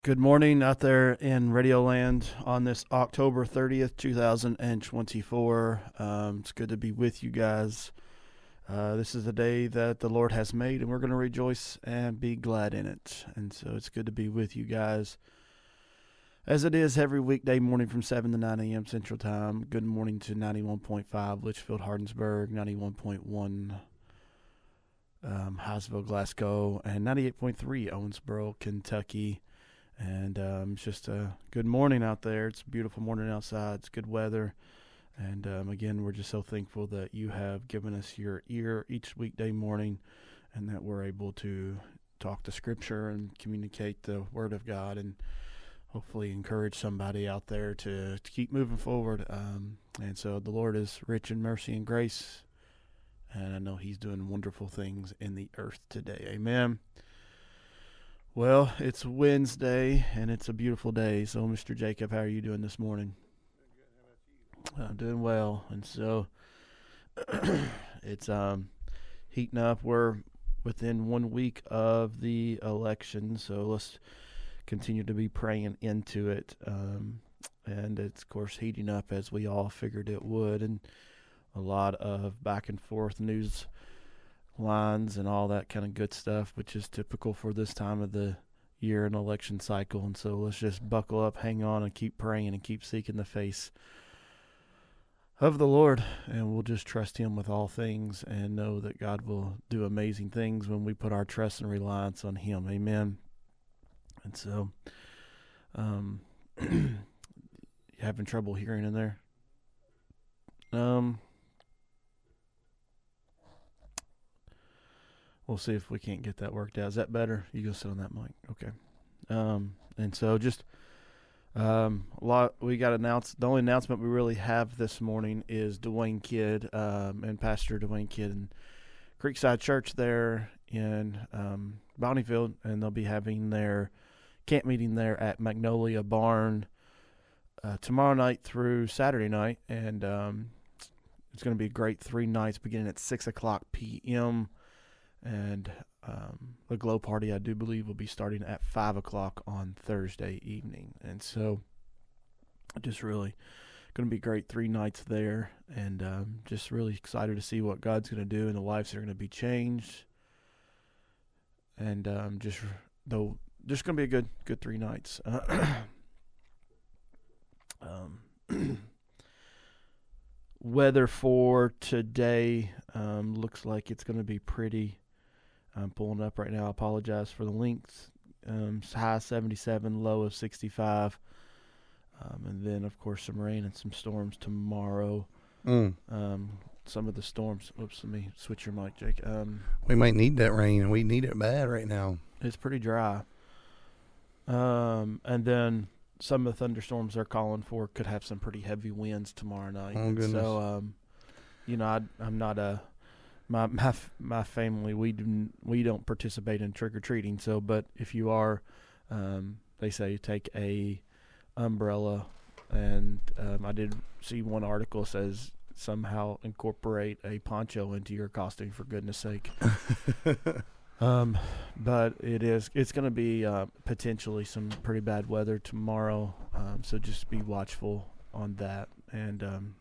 Good morning out there in Radio Land on this October 30th, 2024. It's good to be with you guys. This is the day that the Lord has made, and we're going to rejoice and be glad in it. And so it's good to be with you guys, as it is every weekday morning from 7 to 9 a.m. Central Time. Good morning to 91.5 Litchfield, Hardinsburg, 91.1 Hyattsville, Glasgow, and 98.3 Owensboro, Kentucky. And it's just a good morning out there. It's a beautiful morning outside. It's good weather. And again, we're just so thankful that you have given us your ear each weekday morning and that we're able to talk the scripture and communicate the word of God and hopefully encourage somebody out there to keep moving forward. And so the Lord is rich in mercy and grace. And I know he's doing wonderful things in the earth today. Amen. Well, it's Wednesday, and it's a beautiful day. So, Mr. Jacob, how are you doing this morning? I'm doing well, and so it's heating up. We're within 1 week of the election, so let's continue to be praying into it. And it's, of course, heating up as we all figured it would, and a lot of back and forth news lines and all that kind of good stuff, which is typical for this time of the year and election cycle. And so let's just buckle up, hang on, and keep praying and keep seeking the face of the Lord. And we'll just trust him with all things and know that God will do amazing things when we put our trust and reliance on him. Amen. And so, you having trouble hearing in there? We'll see if we can't get that worked out. Is that better? You go sit on that mic. Okay. And so just a lot we got announced. The only announcement we really have this morning is Dwayne Kidd and Pastor Dwayne Kidd and Creekside Church there in Bonneyfield, and they'll be having their camp meeting there at Magnolia Barn tomorrow night through Saturday night, and it's going to be a great 3 nights beginning at 6:00 p.m. And the glow party, I do believe, will be starting at 5 o'clock on Thursday evening. And so just really going to be great 3 nights there, and just really excited to see what God's going to do and the lives that are going to be changed. And just going to be a good 3 nights. Weather for today looks like it's going to be pretty. I'm pulling up right now. I apologize for the links. High 77, low of 65. And then, of course, some rain and some storms tomorrow. Some of the storms. Oops, let me switch your mic, Jake. We might need that rain, and we need it bad right now. It's pretty dry. And then some of the thunderstorms they're calling for could have some pretty heavy winds tomorrow night. Oh, goodness. So, I'm not a... My family, we don't participate in trick or treating. So, but if you are, they say take a umbrella, and I did see one article says somehow incorporate a poncho into your costume, for goodness sake. But it's going to be potentially some pretty bad weather tomorrow. So just be watchful on that. And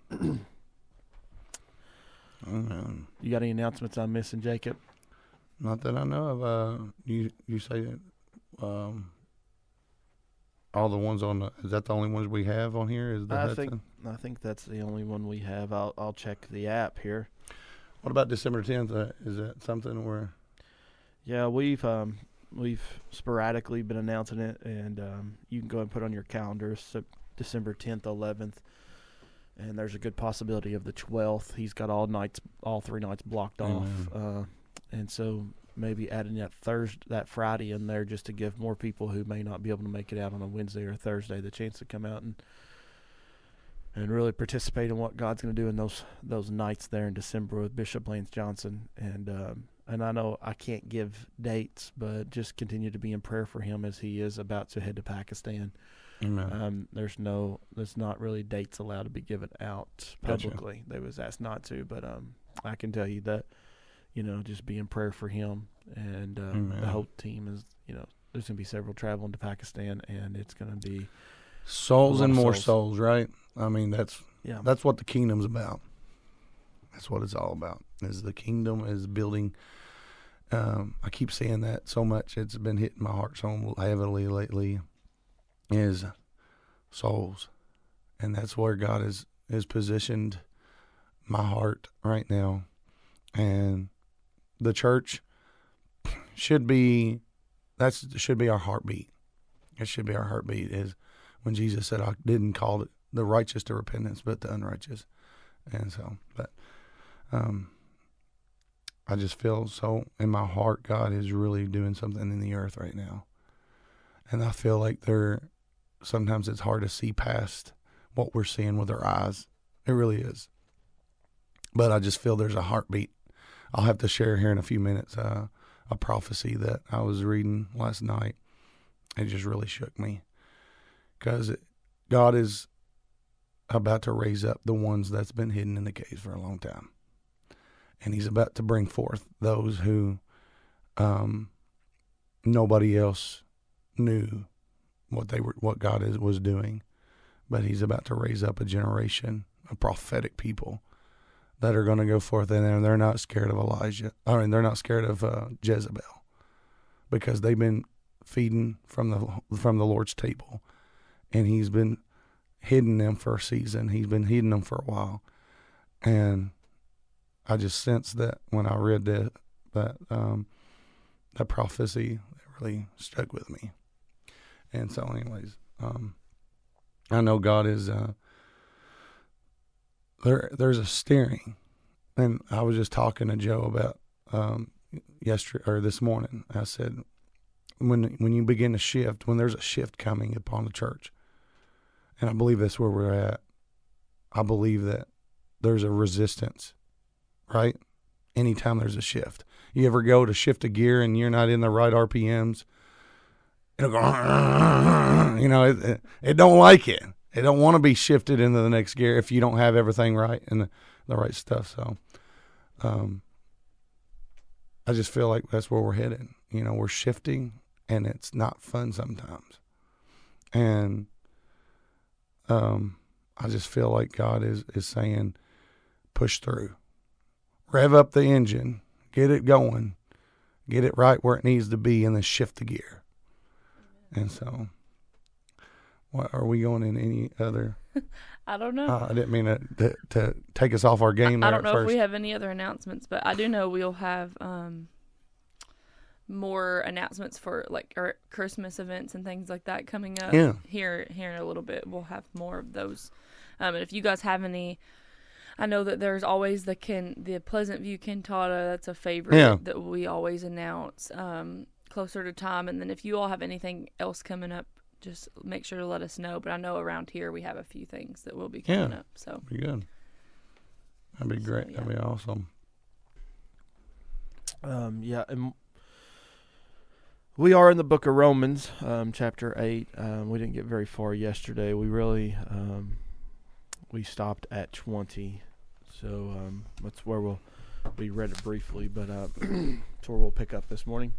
you got any announcements I'm missing, Jacob? Not that I know of. You say that all the ones on is that the only ones we have on here? Is the Hudson? I think that's the only one we have. I'll check the app here. What about December 10th? Is that something where? Yeah, we've sporadically been announcing it, and you can go and put on your calendars. So December 10th, 11th. And there's a good possibility of the 12th. He's got all 3 nights blocked off. And so maybe adding that Friday in there just to give more people who may not be able to make it out on a Wednesday or Thursday the chance to come out and really participate in what God's going to do in those nights there in December with Bishop Lance Johnson. And I know I can't give dates, but just continue to be in prayer for him as he is about to head to Pakistan. Amen. There's not really dates allowed to be given out publicly. Gotcha. They was asked not to, but I can tell you that, just be in prayer for him, and the whole team is, there's going to be several traveling to Pakistan, and it's going to be souls and more souls, right? I mean, that's what the kingdom's about. That's what it's all about. Is the kingdom is building. I keep saying that so much; it's been hitting my heart so heavily lately. Is souls, and that's where God is positioned my heart right now, and the church should be our heartbeat. It should be our heartbeat. Is when Jesus said, "I didn't call it the righteous to repentance, but the unrighteous," and so, but I just feel so in my heart, God is really doing something in the earth right now, and I feel like sometimes it's hard to see past what we're seeing with our eyes. It really is. But I just feel there's a heartbeat. I'll have to share here in a few minutes a prophecy that I was reading last night. It just really shook me because God is about to raise up the ones that's been hidden in the caves for a long time. And he's about to bring forth those who nobody else knew what God was doing, but he's about to raise up a generation of prophetic people that are going to go forth in there, and they're not scared of Elijah. I mean, they're not scared of Jezebel, because they've been feeding from the Lord's table, and he's been hiding them for a season. He's been hiding them for a while, and I just sensed that when I read that prophecy, it really stuck with me. And so, anyways, I know God is there's a steering, and I was just talking to Joe about yesterday or this morning. I said, when you begin to shift, when there's a shift coming upon the church, and I believe that's where we're at. I believe that there's a resistance, right? Anytime there's a shift, you ever go to shift a gear and you're not in the right RPMs, it'll go, it don't like it. It don't want to be shifted into the next gear if you don't have everything right and the right stuff. So, I just feel like that's where we're headed. We're shifting, and it's not fun sometimes. And I just feel like God is saying, push through, rev up the engine, get it going, get it right where it needs to be, and then shift the gear. And so, what are we going in any other? I don't know. I didn't mean to take us off our game. I don't know if we have any other announcements, but I do know we'll have more announcements for like our Christmas events and things like that coming up. Yeah. Here in a little bit, we'll have more of those. And if you guys have any, I know that there's always the Pleasant View Cantata. That's a favorite that we always announce closer to time. And then if you all have anything else coming up, just make sure to let us know. But I know around here we have a few things that will be coming up. So be good. That'd be great. That'd be awesome. And we are in the book of Romans, chapter 8. We didn't get very far yesterday. We really we stopped at 20. So that's where we read it briefly, but that's where we'll pick up this morning.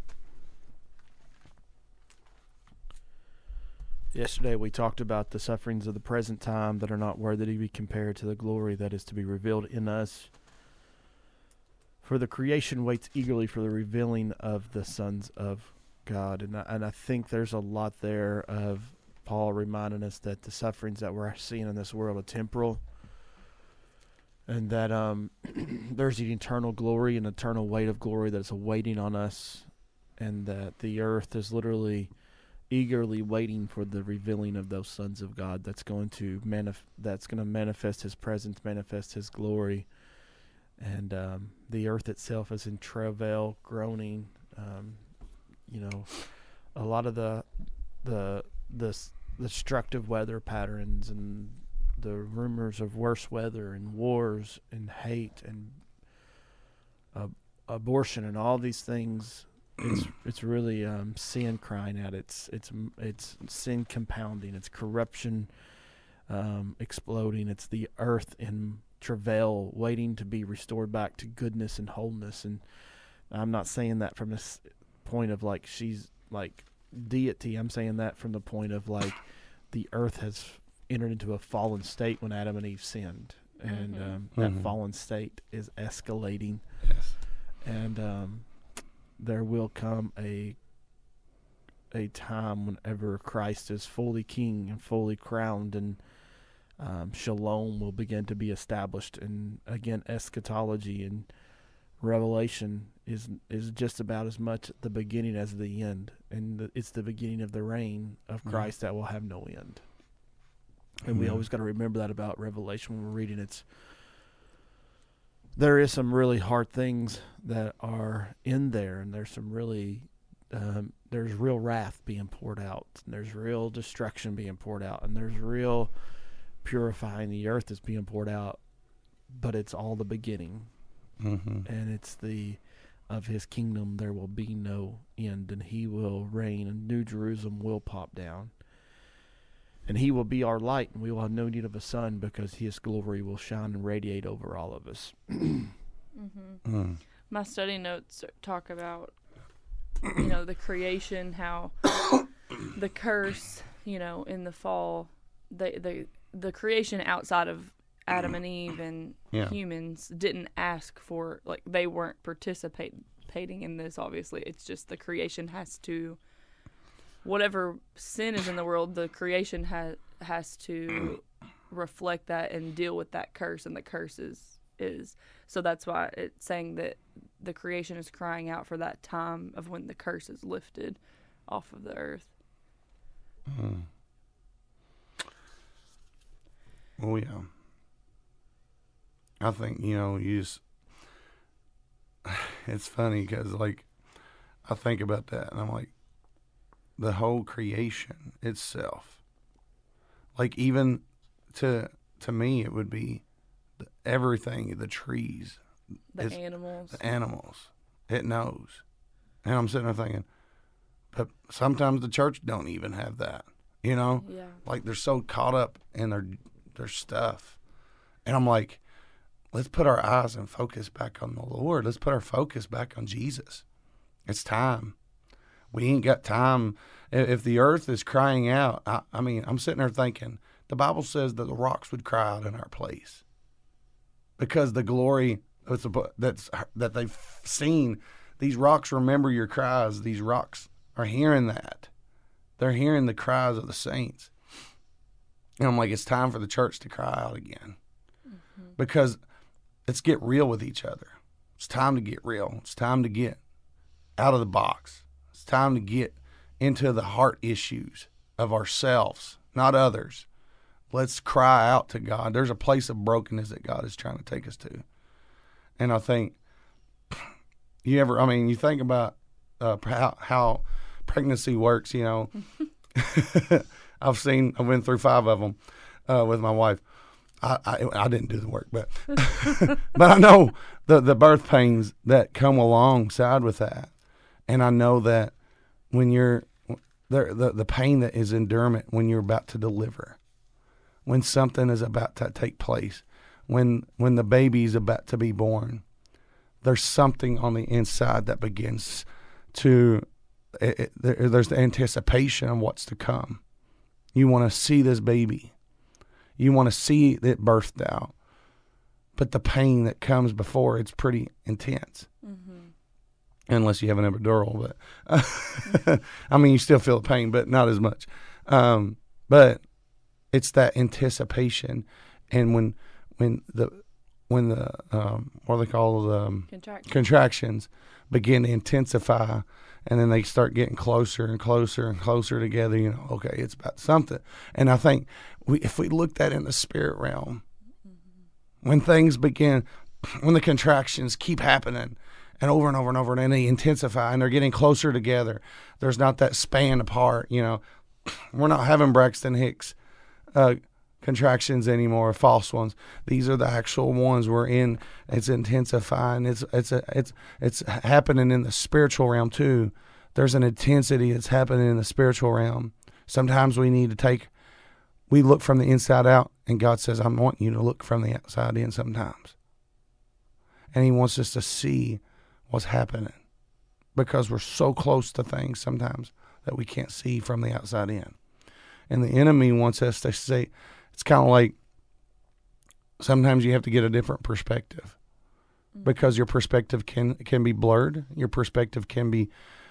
Yesterday we talked about the sufferings of the present time that are not worthy to be compared to the glory that is to be revealed in us. For the creation waits eagerly for the revealing of the sons of God. And I think there's a lot there of Paul reminding us that the sufferings that we're seeing in this world are temporal, and that there's an eternal glory and eternal weight of glory that's awaiting on us, and that the earth is literally eagerly waiting for the revealing of those sons of God that's going to manifest his presence, manifest his glory. And the earth itself is in travail, groaning. A lot of the destructive weather patterns and the rumors of worse weather and wars and hate and abortion and all these things. It's really sin crying out. It's sin compounding. It's corruption exploding. It's the earth in travail, waiting to be restored back to goodness and wholeness. And I'm not saying that from this point of like she's like deity. I'm saying that from the point of like the earth has entered into a fallen state when Adam and Eve sinned, and that fallen state is escalating. Yes. And there will come a time whenever Christ is fully king and fully crowned, and shalom will begin to be established. And again, eschatology and Revelation is just about as much the beginning as the end, and it's the beginning of the reign of Christ that will have no end. And we always got to remember that about Revelation when we're reading. There is some really hard things that are in there, and there's some really there's real wrath being poured out, and there's real destruction being poured out, and there's real purifying the earth that's being poured out, but it's all the beginning. And it's of his kingdom there will be no end, and he will reign, and New Jerusalem will pop down, and he will be our light, and we will have no need of a sun, because his glory will shine and radiate over all of us. My study notes talk about the creation, how the curse, in the fall, the creation outside of Adam and Eve and humans didn't ask for, like, they weren't participating in this, obviously. It's just the creation has to, whatever sin is in the world, the creation has to reflect that and deal with that curse, and the curse is so that's why it's saying that the creation is crying out for that time of when the curse is lifted off of the earth. Oh, yeah. I think, it's funny because, like, I think about that, and I'm like, the whole creation itself, like, even to me, it would be everything, the trees, the animals, it knows. And I'm sitting there thinking, but sometimes the church don't even have that, like, they're so caught up in their stuff. And I'm like, let's put our eyes and focus back on the Lord. Let's put our focus back on Jesus. It's time. We ain't got time. If the earth is crying out, I mean, I'm sitting there thinking, the Bible says that the rocks would cry out in our place, because the glory that they've seen, these rocks remember your cries. These rocks are hearing that. They're hearing the cries of the saints. And I'm like, it's time for the church to cry out again. Because let's get real with each other. It's time to get real. It's time to get out of the box. It's time to get into the heart issues of ourselves, not others. Let's cry out to God. There's a place of brokenness that God is trying to take us to. And I think you think about how pregnancy works, I've been through 5 of them with my wife. I didn't do the work, but but I know the birth pains that come alongside with that, and I know that when you're there, the pain that is endurement when you're about to deliver, when something is about to take place, when the baby is about to be born, there's something on the inside that begins to there's the anticipation of what's to come. You want to see this baby. You want to see it birthed out. But the pain that comes before, it's pretty intense. Unless you have an epidural. But I mean, you still feel the pain, but not as much. But it's that anticipation. And when the what do they call the contractions begin to intensify, and then they start getting closer and closer and closer together, okay, it's about something. And I think if we look at it in the spirit realm, when things begin, when the contractions keep happening and over, and they intensify and they're getting closer together, there's not that span apart, We're not having Braxton Hicks contractions anymore, false ones. These are the actual ones we're in. It's intensifying. It's happening in the spiritual realm too. There's an intensity that's happening in the spiritual realm. Sometimes we look from the inside out, and God says, I want you to look from the outside in sometimes. And he wants us to see what's happening, because we're so close to things sometimes that we can't see from the outside in. And the enemy wants us to say, it's kind of like sometimes you have to get a different perspective, because your perspective can be blurred. Your perspective can be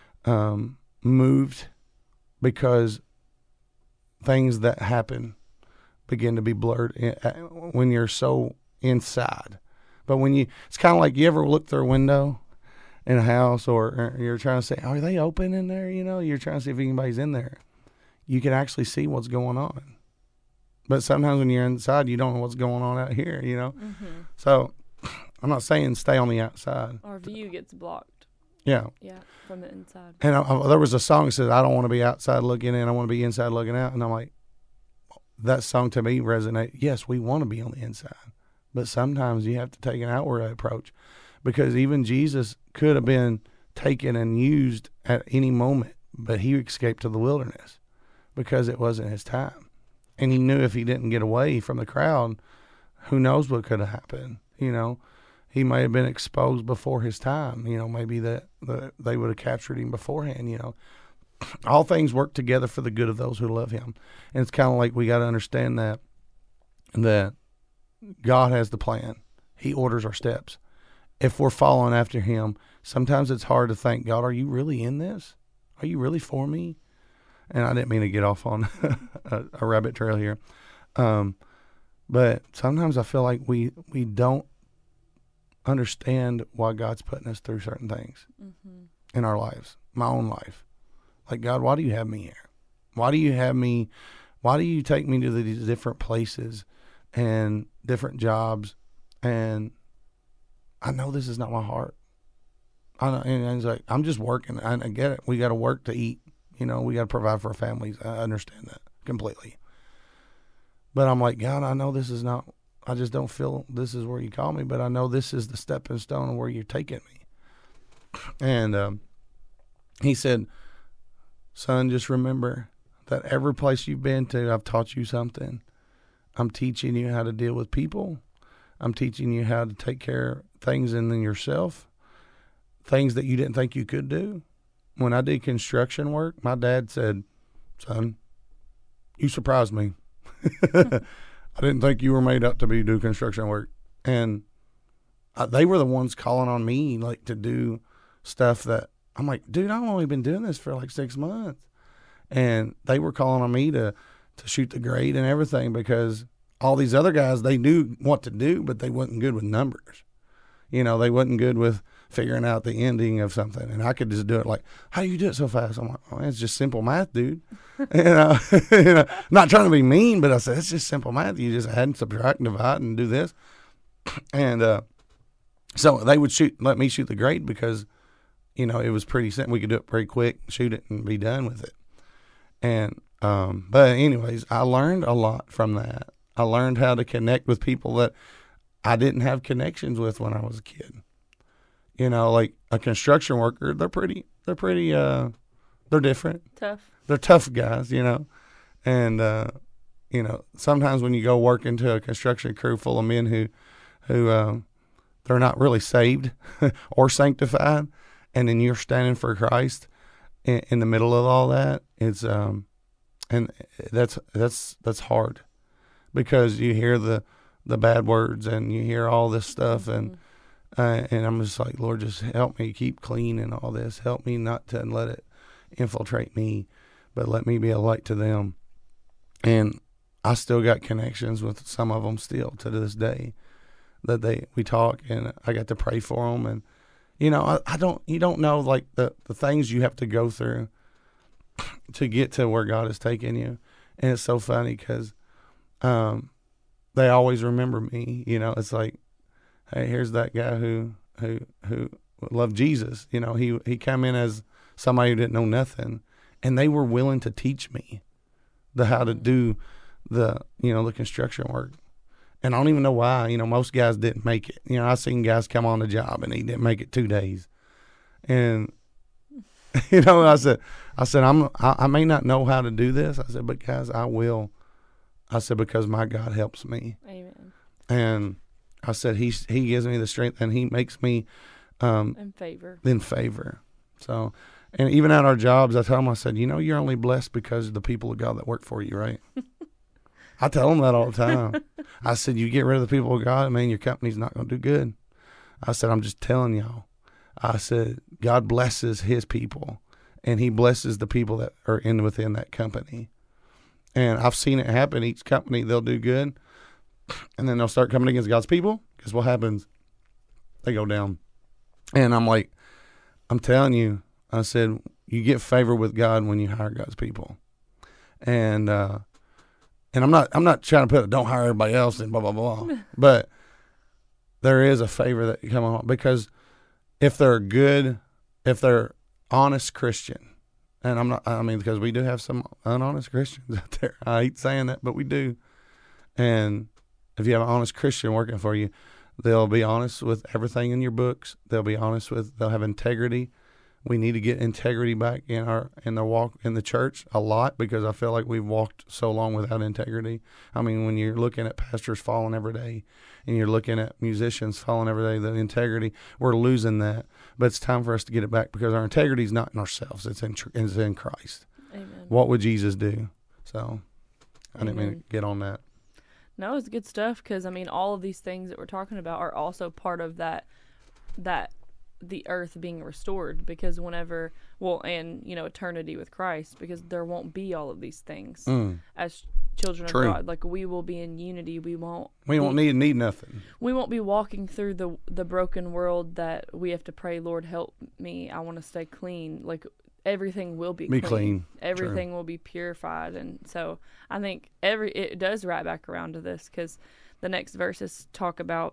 moved because things that happen begin to be blurred when you're so inside. But it's kind of like, you ever look through a window in a house, or you're trying to say, are they open in there? You're trying to see if anybody's in there. You can actually see what's going on. But sometimes when you're inside, you don't know what's going on out here, So I'm not saying stay on the outside. Our view gets blocked. Yeah. Yeah, from the inside. And there was a song that says, I don't want to be outside looking in, I want to be inside looking out. And I'm like, that song to me resonated. Yes, we want to be on the inside. But sometimes you have to take an outward approach, because even Jesus could have been taken and used at any moment, but he escaped to the wilderness because it wasn't his time. And he knew if he didn't get away from the crowd, who knows what could have happened. He may have been exposed before his time. Maybe that they would have captured him beforehand. All things work together for the good of those who love him. And it's kind of like we got to understand that God has the plan. He orders our steps. If we're following after him, sometimes it's hard to think, God, are you really in this? Are you really for me? And I didn't mean to get off on a rabbit trail here. But sometimes I feel like we don't understand why God's putting us through certain things in our lives, my own life. Like, God, why do you have me here? Why do you take me to these different places and different jobs? And I know this is not my heart. I know, and it's like, I'm just working. I get it. We got to work to eat. We got to provide for our families. I understand that completely. But I'm like, God, I know this is not, I just don't feel this is where you call me, but I know this is the stepping stone of where you're taking me. And he said, son, just remember that every place you've been to, I've taught you something. I'm teaching you how to deal with people. I'm teaching you how to take care of things in yourself, things that you didn't think you could do. When I did construction work, my dad said, son, you surprised me. I didn't think you were made up to do construction work. And they were the ones calling on me like to do stuff that I'm like, dude, I've only been doing this for like 6 months. And they were calling on me to shoot the grade and everything, because all these other guys, they knew what to do, but they wasn't good with numbers. They wasn't good with figuring out the ending of something. And I could just do it like, how do you do it so fast? I'm like, oh, it's just simple math, dude. Not trying to be mean, but I said, it's just simple math. You just add and subtract and divide and do this. And so they would let me shoot the grade because, it was pretty simple. We could do it pretty quick, shoot it, and be done with it. And but anyways, I learned a lot from that. I learned how to connect with people that I didn't have connections with when I was a kid. Like a construction worker, they're different. Tough. They're tough guys, And sometimes when you go work into a construction crew full of men who they're not really saved or sanctified, and then you're standing for Christ in the middle of all that, it's and that's hard, because you hear the bad words and you hear all this stuff, and I'm just like, Lord, just help me keep clean and all this. Help me not to let it infiltrate me, but let me be a light to them. And I still got connections with some of them still to this day that we talk, and I got to pray for them. And, you don't know like the things you have to go through to get to where God has taken you. And it's so funny because they always remember me. It's like, hey, here's that guy who loved Jesus. He came in as somebody who didn't know nothing, and they were willing to teach me how to do the construction work. And I don't even know why. Most guys didn't make it. I seen guys come on the job and he didn't make it 2 days, and I said I may not know how to do this. I said, but guys, I will. I said, because my God helps me. Amen. And I said, he gives me the strength, and he makes me in favor. So, And even at our jobs, I tell them, I said, you're only blessed because of the people of God that work for you, right? I tell them that all the time. I said, you get rid of the people of God, man, your company's not going to do good. I said, I'm just telling y'all. I said, God blesses his people, and he blesses the people that are within that company. And I've seen it happen. Each company, they'll do good, and then they'll start coming against God's people. Because what happens? They go down. And I'm like, I'm telling you, I said, you get favor with God when you hire God's people. And I'm not trying to don't hire everybody else and blah, blah, blah. But there is a favor that you come on, because if they're good, if they're honest Christian, and because we do have some unhonest Christians out there. I hate saying that, but we do. And if you have an honest Christian working for you, they'll be honest with everything in your books. They'll have integrity. We need to get integrity back in the walk in the church a lot, because I feel like we've walked so long without integrity. I mean, when you're looking at pastors falling every day, and you're looking at musicians falling every day, the integrity, we're losing that. But it's time for us to get it back, because our integrity is not in ourselves; it's in Christ. Amen. What would Jesus do? So, I didn't mean to get on that. No, it's good stuff, because all of these things that we're talking about are also part of that the earth being restored, because eternity with Christ, because there won't be all of these things as children of God. Like, we will be in unity. We won't need nothing. We won't be walking through the broken world that we have to pray, Lord, help me, I want to stay clean. Like, everything will be clean. Everything will be purified. And so I think it does wrap back around to this, because the next verses talk about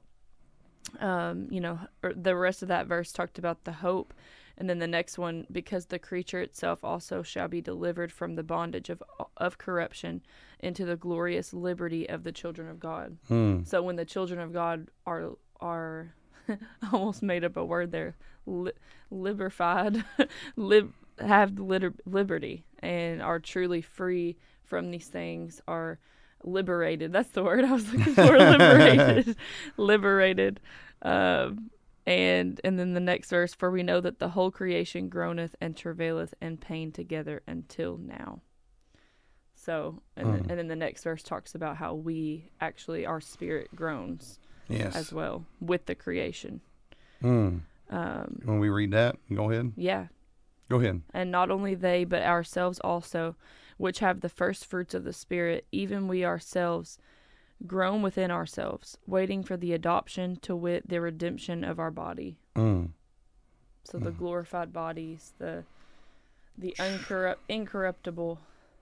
the rest of that verse talked about the hope, and then the next one, because the creature itself also shall be delivered from the bondage of corruption into the glorious liberty of the children of God. So when the children of God are I almost made up a word there, liberfied, have liberty, and are truly free from these things, are liberated. That's the word I was looking for. Liberated. And then the next verse, for we know that the whole creation groaneth and travaileth in pain together until now. So, and then the next verse talks about how we actually, our spirit groans as well with the creation. When we read that, go ahead. Yeah. Go ahead. And not only they, but ourselves also, which have the first fruits of the Spirit, even we ourselves groan within ourselves, waiting for the adoption, to wit, the redemption of our body. So the glorified bodies, the incorruptible.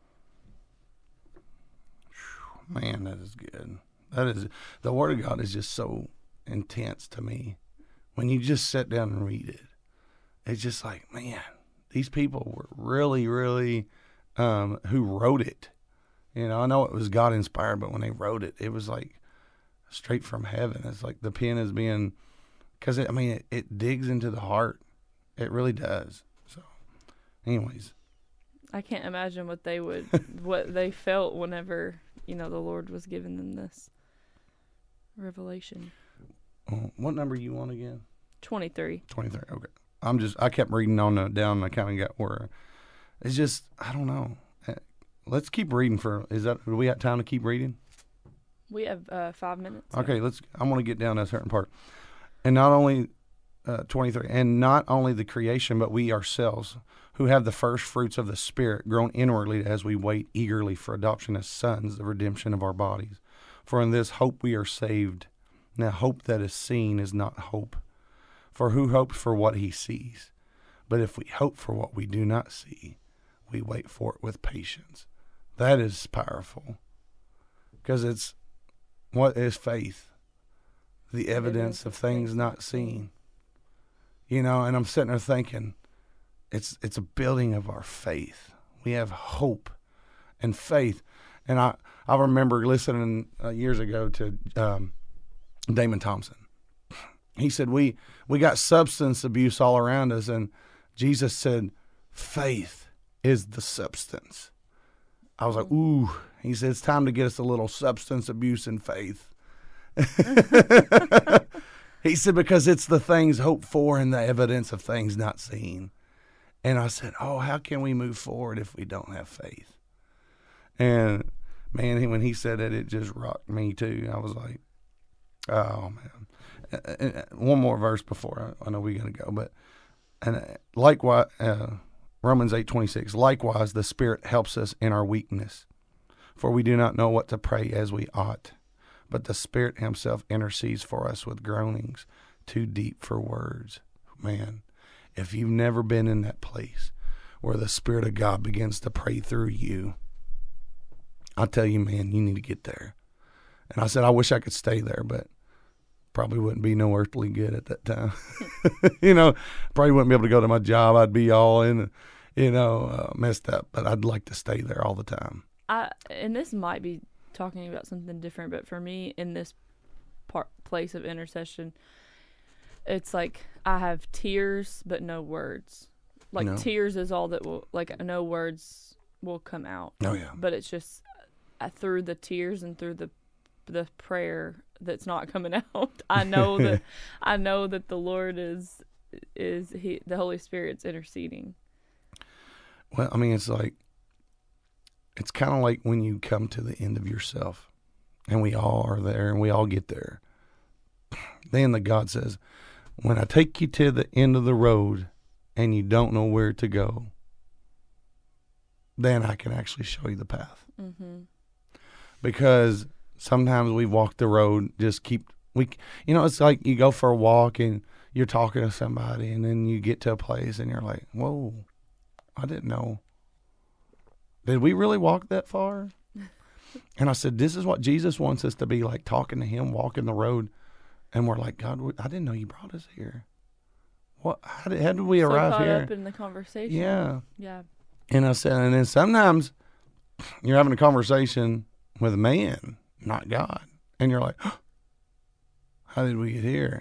Man, that is good. That is, the Word of God is just so intense to me. When you just sit down and read it, it's just like, man, these people were really, really, who wrote it. I know it was God inspired, but when they wrote it, it was like straight from heaven. It's like the pen is being, because it digs into the heart. It really does. So, anyways, I can't imagine what they felt whenever the Lord was giving them this revelation. What number you on again? 23. 23. Okay. I kept reading on down. I kind of got where it's just, I don't know. Let's keep reading do we have time to keep reading? We have 5 minutes. Okay, I want to get down to a certain part. And not only, 23, and not only the creation, but we ourselves, who have the first fruits of the Spirit, grown inwardly as we wait eagerly for adoption as sons, the redemption of our bodies. For in this hope we are saved. Now hope that is seen is not hope. For who hopes for what he sees? But if we hope for what we do not see, we wait for it with patience. That is powerful, because what is faith? The evidence of things not seen. And I'm sitting there thinking, it's a building of our faith. We have hope and faith. And I remember listening years ago to Damon Thompson. He said, we got substance abuse all around us, and Jesus said, faith is the substance. I was like, ooh. He said, it's time to get us a little substance abuse and faith. He said, because it's the things hoped for and the evidence of things not seen. And I said, oh, how can we move forward if we don't have faith? And, man, when he said that, it just rocked me too. I was like, oh, man. One more verse before I know we got to go. But likewise, Romans 8:26, likewise the Spirit helps us in our weakness, for we do not know what to pray as we ought. But the Spirit himself intercedes for us with groanings too deep for words. Man, if you've never been in that place where the Spirit of God begins to pray through you, I tell you, man, you need to get there. And I said, I wish I could stay there, but probably wouldn't be no earthly good at that time. Probably wouldn't be able to go to my job. I'd be all in, messed up. But I'd like to stay there all the time. And this might be talking about something different, but for me, in this place of intercession, it's like I have tears but no words. Like tears is all that will, like, no words will come out. Oh yeah. But it's just through the tears and through the prayer that's not coming out. I know that the Lord is the Holy Spirit's interceding. Well, I mean, it's kind of like when you come to the end of yourself, and we all are there, and we all get there. Then the God says, when I take you to the end of the road and you don't know where to go, then I can actually show you the path. Mm-hmm. Because sometimes we walk the road, it's like you go for a walk and you're talking to somebody, and then you get to a place and you're like, whoa, I didn't know. Did we really walk that far? And I said, this is what Jesus wants us to be like, talking to him, walking the road. And we're like, God, I didn't know you brought us here. What? How did we arrive here? Up in the conversation. Yeah. Yeah. And I said, and then sometimes you're having a conversation with a man, not God. And you're like, oh, how did we get here?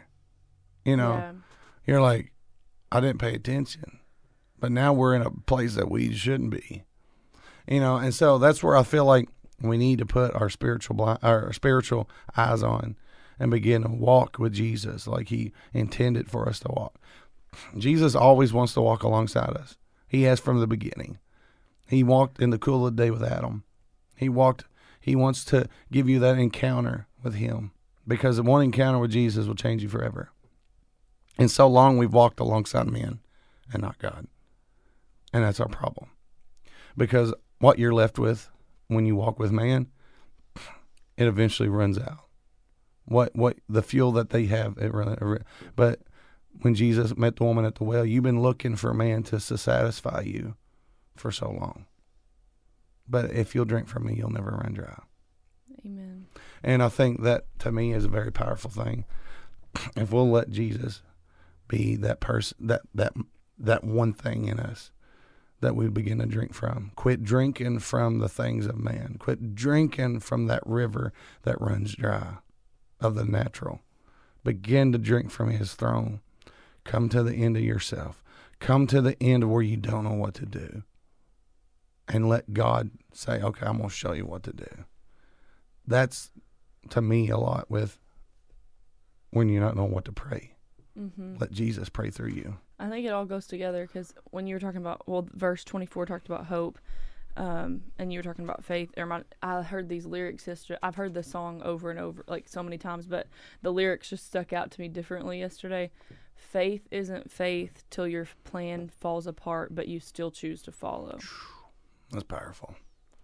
You're like, I didn't pay attention. But now we're in a place that we shouldn't be. And so that's where I feel like we need to put our spiritual eyes on and begin to walk with Jesus like he intended for us to walk. Jesus always wants to walk alongside us. He has from the beginning. He walked in the cool of the day with Adam. He wants to give you that encounter with him, because one encounter with Jesus will change you forever. And so long we've walked alongside men and not God. And that's our problem. Because what you're left with when you walk with man, it eventually runs out. What the fuel that they have, but when Jesus met the woman at the well, you've been looking for man to satisfy you for so long. But if you'll drink from me, you'll never run dry. Amen. And I think that, to me, is a very powerful thing. If we'll let Jesus be that person, that one thing in us that we begin to drink from. Quit drinking from the things of man. Quit drinking from that river that runs dry of the natural. Begin to drink from his throne. Come to the end of yourself. Come to the end of where you don't know what to do. And let God say, okay, I'm going to show you what to do. That's, to me, a lot with when you don't know what to pray. Mm-hmm. Let Jesus pray through you. I think it all goes together, because when you were talking about, verse 24 talked about hope, and you were talking about faith. I heard these lyrics yesterday. I've heard this song over and over, like, so many times, but the lyrics just stuck out to me differently yesterday. Faith isn't faith till your plan falls apart, but you still choose to follow. That's powerful.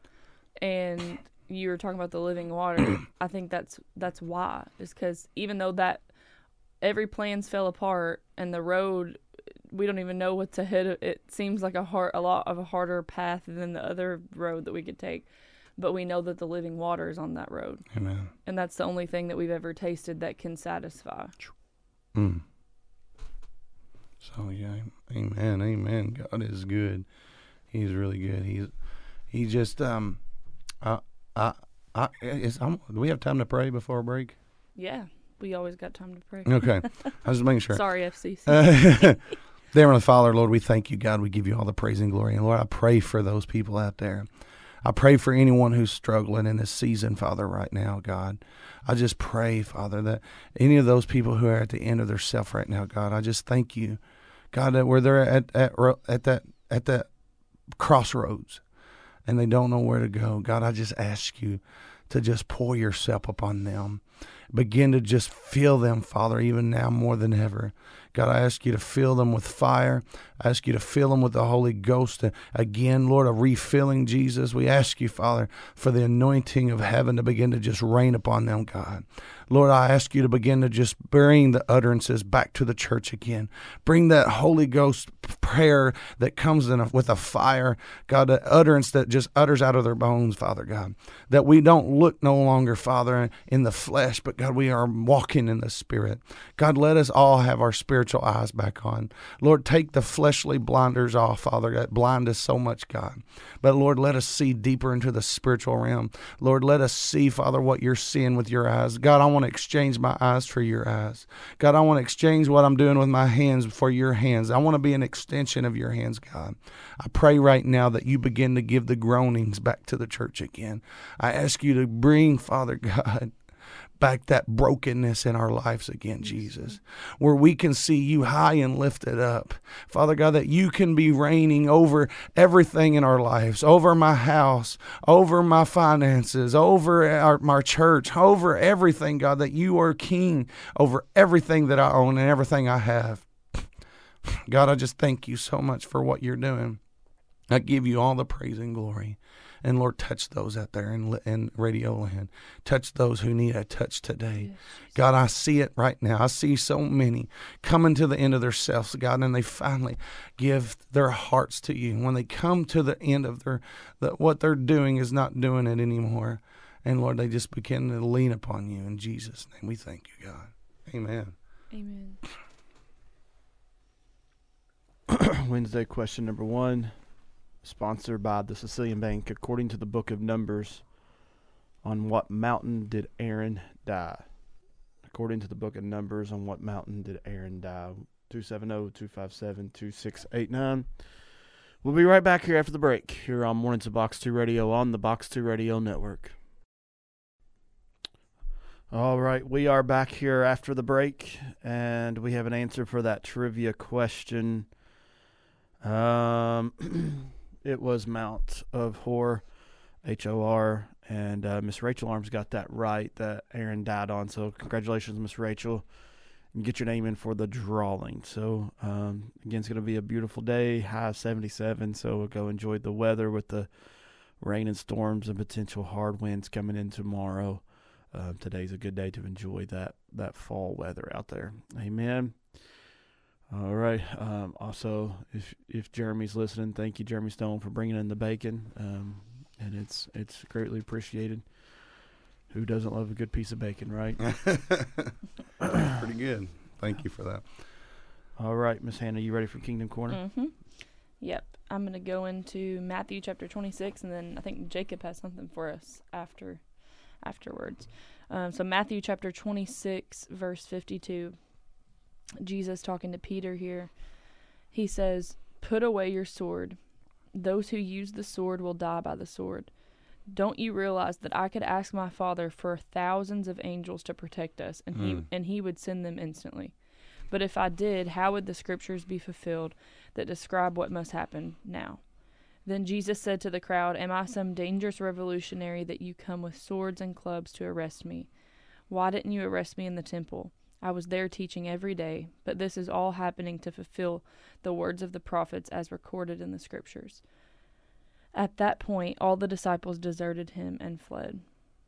And you were talking about the living water. I think that's why, is because even though that every plans fell apart and the road, we don't even know what's ahead. It seems like a lot of a harder path than the other road that we could take, but we know that the living water is on that road. Amen. And that's the only thing that we've ever tasted that can satisfy. So yeah, amen. God is good. He's really good. He's just do we have time to pray before a break? Yeah, we always got time to pray. Okay, I was just making sure. Sorry, FCC. Dear Heavenly Father, Lord, we thank you, God. We give you all the praise and glory. And Lord, I pray for those people out there. I pray for anyone who's struggling in this season, Father, right now, God. I just pray, Father, that any of those people who are at the end of their self right now, God, I just thank you, God, that where they're at that crossroads and they don't know where to go. God, I just ask you to just pour yourself upon them. Begin to just fill them, Father, even now more than ever. God, I ask you to fill them with fire. I ask you to fill them with the Holy Ghost. Again, Lord, a refilling, Jesus. We ask you, Father, for the anointing of heaven to begin to just rain upon them, God. Lord, I ask you to begin to just bring the utterances back to the church again. Bring that Holy Ghost prayer that comes with a fire, God, the utterance that just utters out of their bones, Father God. That we don't look no longer, Father, in the flesh, but God, we are walking in the Spirit. God, let us all have our spiritual eyes back on. Lord, take the fleshly blinders off, Father, that blind us so much, God. But Lord, let us see deeper into the spiritual realm. Lord, let us see, Father, what you're seeing with your eyes. God, I want to exchange my eyes for your eyes. God, I want to exchange what I'm doing with my hands for your hands. I want to be an extension of your hands, God. I pray right now that you begin to give the groanings back to the church again. I ask you to bring, Father God, back that brokenness in our lives again, Jesus, where we can see you high and lifted up. Father God, that you can be reigning over everything in our lives, over my house, over my finances, over our church, over everything, God, that you are king over everything that I own and everything I have. God, I just thank you so much for what you're doing. I give you all the praise and glory. And Lord, touch those out there in Radio Land. Touch those who need a touch today. Yes. God, I see it right now. I see so many coming to the end of themselves, God, and they finally give their hearts to you. When they come to the end of what they're doing is not doing it anymore. And Lord, they just begin to lean upon you. In Jesus' name, we thank you, God. Amen. Amen. Wednesday question number 1. Sponsored by the Sicilian Bank. According to the book of Numbers, on what mountain did Aaron die? According to the book of Numbers, on what mountain did Aaron die? 270-257-2689. We'll be right back here after the break, here on Mornings of Box 2 Radio on the Box 2 Radio Network. All right, we are back here after the break, and we have an answer for that trivia question. It was Mount of Hor, H-O-R, and Miss Rachel Arms got that right, that Aaron died on. So congratulations, Miss Rachel. And get your name in for the drawing. So, again, it's going to be a beautiful day, high of 77, so we'll go enjoy the weather with the rain and storms and potential hard winds coming in tomorrow. Today's a good day to enjoy that fall weather out there. Amen. All right. Also, if Jeremy's listening, thank you, Jeremy Stone, for bringing in the bacon. And it's greatly appreciated. Who doesn't love a good piece of bacon, right? Pretty good. Thank you for that. All right, Miss Hannah, you ready for Kingdom Corner? Mm-hmm. Yep. I'm going to go into Matthew chapter 26, and then I think Jacob has something for us afterwards. So Matthew chapter 26, verse 52. Jesus talking to Peter here. He says, "Put away your sword. Those who use the sword will die by the sword. Don't you realize that I could ask my Father for thousands of angels to protect us, and he would send them instantly? But if I did, how would the scriptures be fulfilled that describe what must happen now?" Then Jesus said to the crowd, "Am I some dangerous revolutionary that you come with swords and clubs to arrest me? Why didn't you arrest me in the temple? I was there teaching every day, but this is all happening to fulfill the words of the prophets as recorded in the scriptures." At that point, all the disciples deserted him and fled.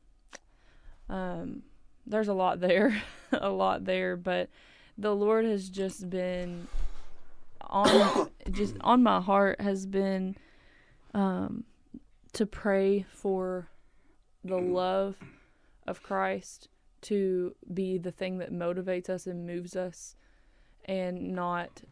There's a lot there, but the Lord has just been on my heart has been to pray for the love of Christ to be the thing that motivates us and moves us, and not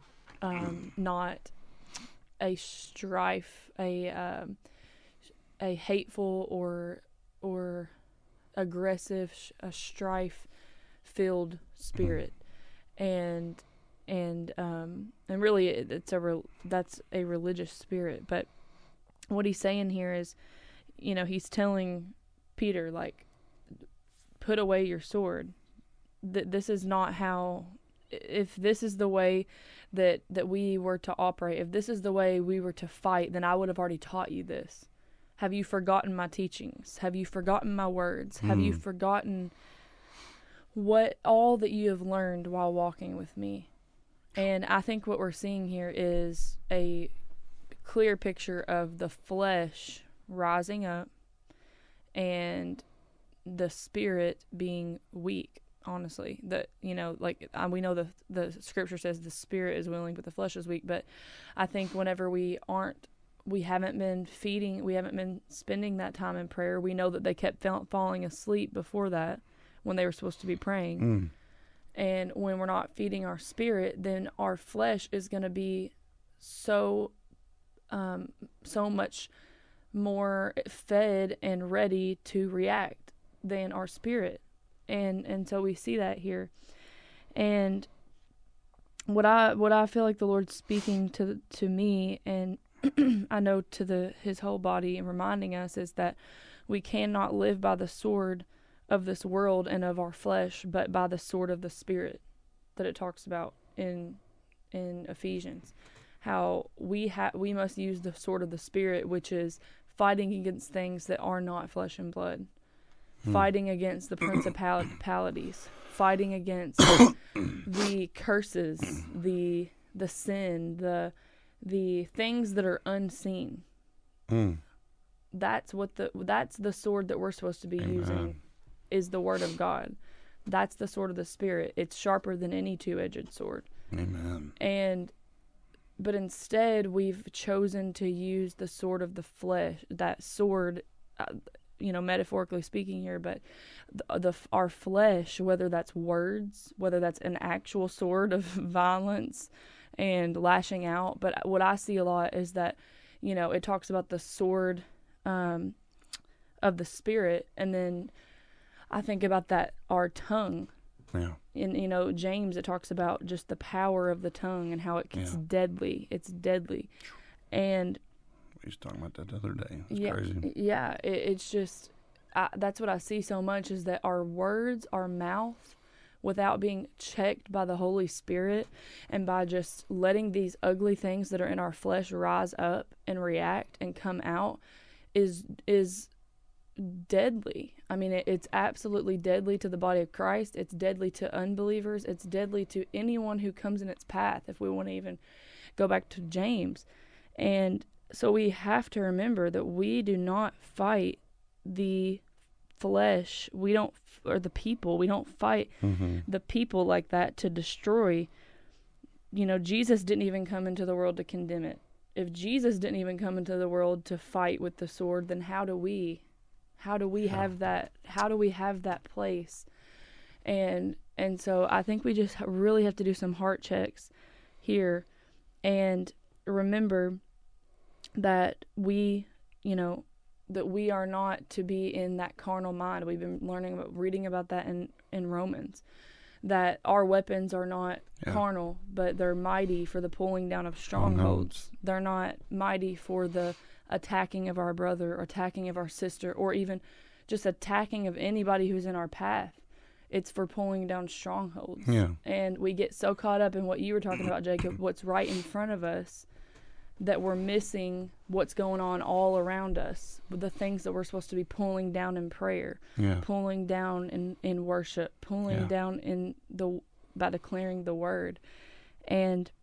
a strife, a hateful or aggressive, a strife-filled spirit, and really that's a religious spirit. But what he's saying here is, he's telling Peter, like, put away your sword. This is not how if this is the way that we were to operate, if this is the way we were to fight, then I would have already taught you this. Have you forgotten my teachings? Have you forgotten my words? Have you forgotten what all that you have learned while walking with me? And I think what we're seeing here is a clear picture of the flesh rising up and the spirit being weak. Honestly, that, you know, like we know the scripture says the spirit is willing but the flesh is weak, but I think whenever we haven't been spending that time in prayer, we know that they kept falling asleep before that when they were supposed to be praying. And when we're not feeding our spirit, then our flesh is going to be so much more fed and ready to react than our spirit. And so we see that here. And what I feel like the Lord's speaking to me, and I know to his whole body, and reminding us, is that we cannot live by the sword of this world and of our flesh, but by the sword of the Spirit that it talks about in Ephesians. How we must use the sword of the Spirit, which is fighting against things that are not flesh and blood. Fighting against the principalities, fighting against the curses, the sin, the things that are unseen. That's the sword that we're supposed to be using, is the word of God. That's the sword of the Spirit. It's sharper than any two-edged sword. Amen. But instead, we've chosen to use the sword of the flesh. That sword, metaphorically speaking here, but our flesh, whether that's words, whether that's an actual sword of violence and lashing out. But what I see a lot is that, it talks about the sword of the Spirit, and then I think about that, our tongue. Yeah. In James, it talks about just the power of the tongue and how it's deadly. It's deadly, and we was talking about that the other day. It's crazy. Yeah, it's just that's what I see so much, is that our words, our mouth, without being checked by the Holy Spirit and by just letting these ugly things that are in our flesh rise up and react and come out, is deadly. I mean, it's absolutely deadly to the body of Christ. It's deadly to unbelievers. It's deadly to anyone who comes in its path, if we want to even go back to James. And so we have to remember that we do not fight the flesh. Or the people. We don't fight the people like that to destroy. Jesus didn't even come into the world to condemn it. If Jesus didn't even come into the world to fight with the sword, then how do we have that? How do we have that place? And so I think we just really have to do some heart checks here, and remember that we are not to be in that carnal mind. We've been reading about that in Romans, that our weapons are not carnal, but they're mighty for the pulling down of strongholds. They're not mighty for the attacking of our brother, or attacking of our sister, or even just attacking of anybody who's in our path. It's for pulling down strongholds. Yeah. And we get so caught up in what you were talking about, Jacob, what's right in front of us, that we're missing what's going on all around us, with the things that we're supposed to be pulling down in prayer, pulling down in worship, pulling down by declaring the word. And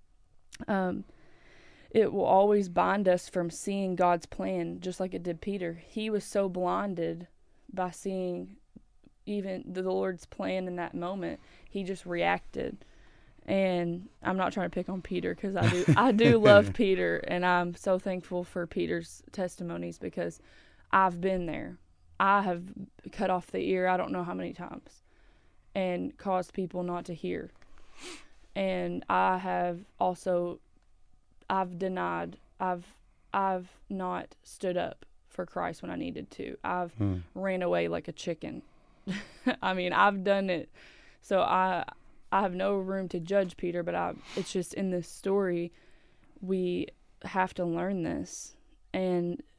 it will always bind us from seeing God's plan, just like it did Peter. He was so blinded by seeing even the Lord's plan in that moment, he just reacted. And I'm not trying to pick on Peter, because I do love Peter, and I'm so thankful for Peter's testimonies, because I've been there. I have cut off the ear I don't know how many times and caused people not to hear. And I have also, I've denied, I've not stood up for Christ when I needed to. I've ran away like a chicken. I mean, I've done it. So I have no room to judge Peter, but it's just in this story, we have to learn this. And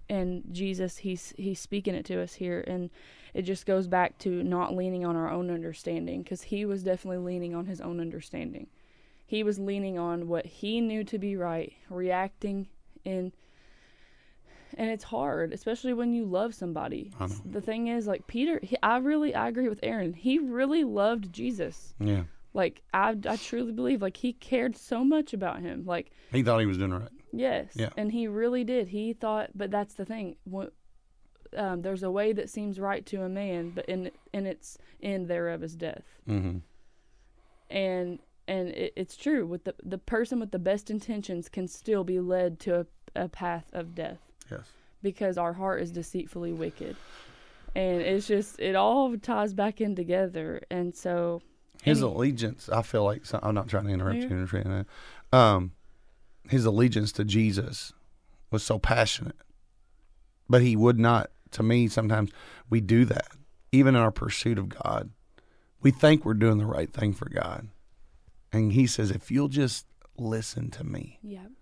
And Jesus, he's speaking it to us here, and it just goes back to not leaning on our own understanding, because he was definitely leaning on his own understanding. He was leaning on what he knew to be right, reacting in, and it's hard, especially when you love somebody. The thing is, like Peter, I agree with Aaron. He really loved Jesus. Yeah. Like, I truly believe, like, he cared so much about him. Like, he thought he was doing right. Yes. Yeah. And he really did. He thought, but that's the thing. There's a way that seems right to a man, but in its end thereof is death. Mm-hmm. And it's true. With the person with the best intentions can still be led to a path of death. Yes. Because our heart is deceitfully wicked. And it's just, it all ties back in together. And so... His allegiance, I feel like, I'm not trying to interrupt you. His allegiance to Jesus was so passionate. But he would not, to me, sometimes we do that. Even in our pursuit of God, we think we're doing the right thing for God. And he says, if you'll just listen to me,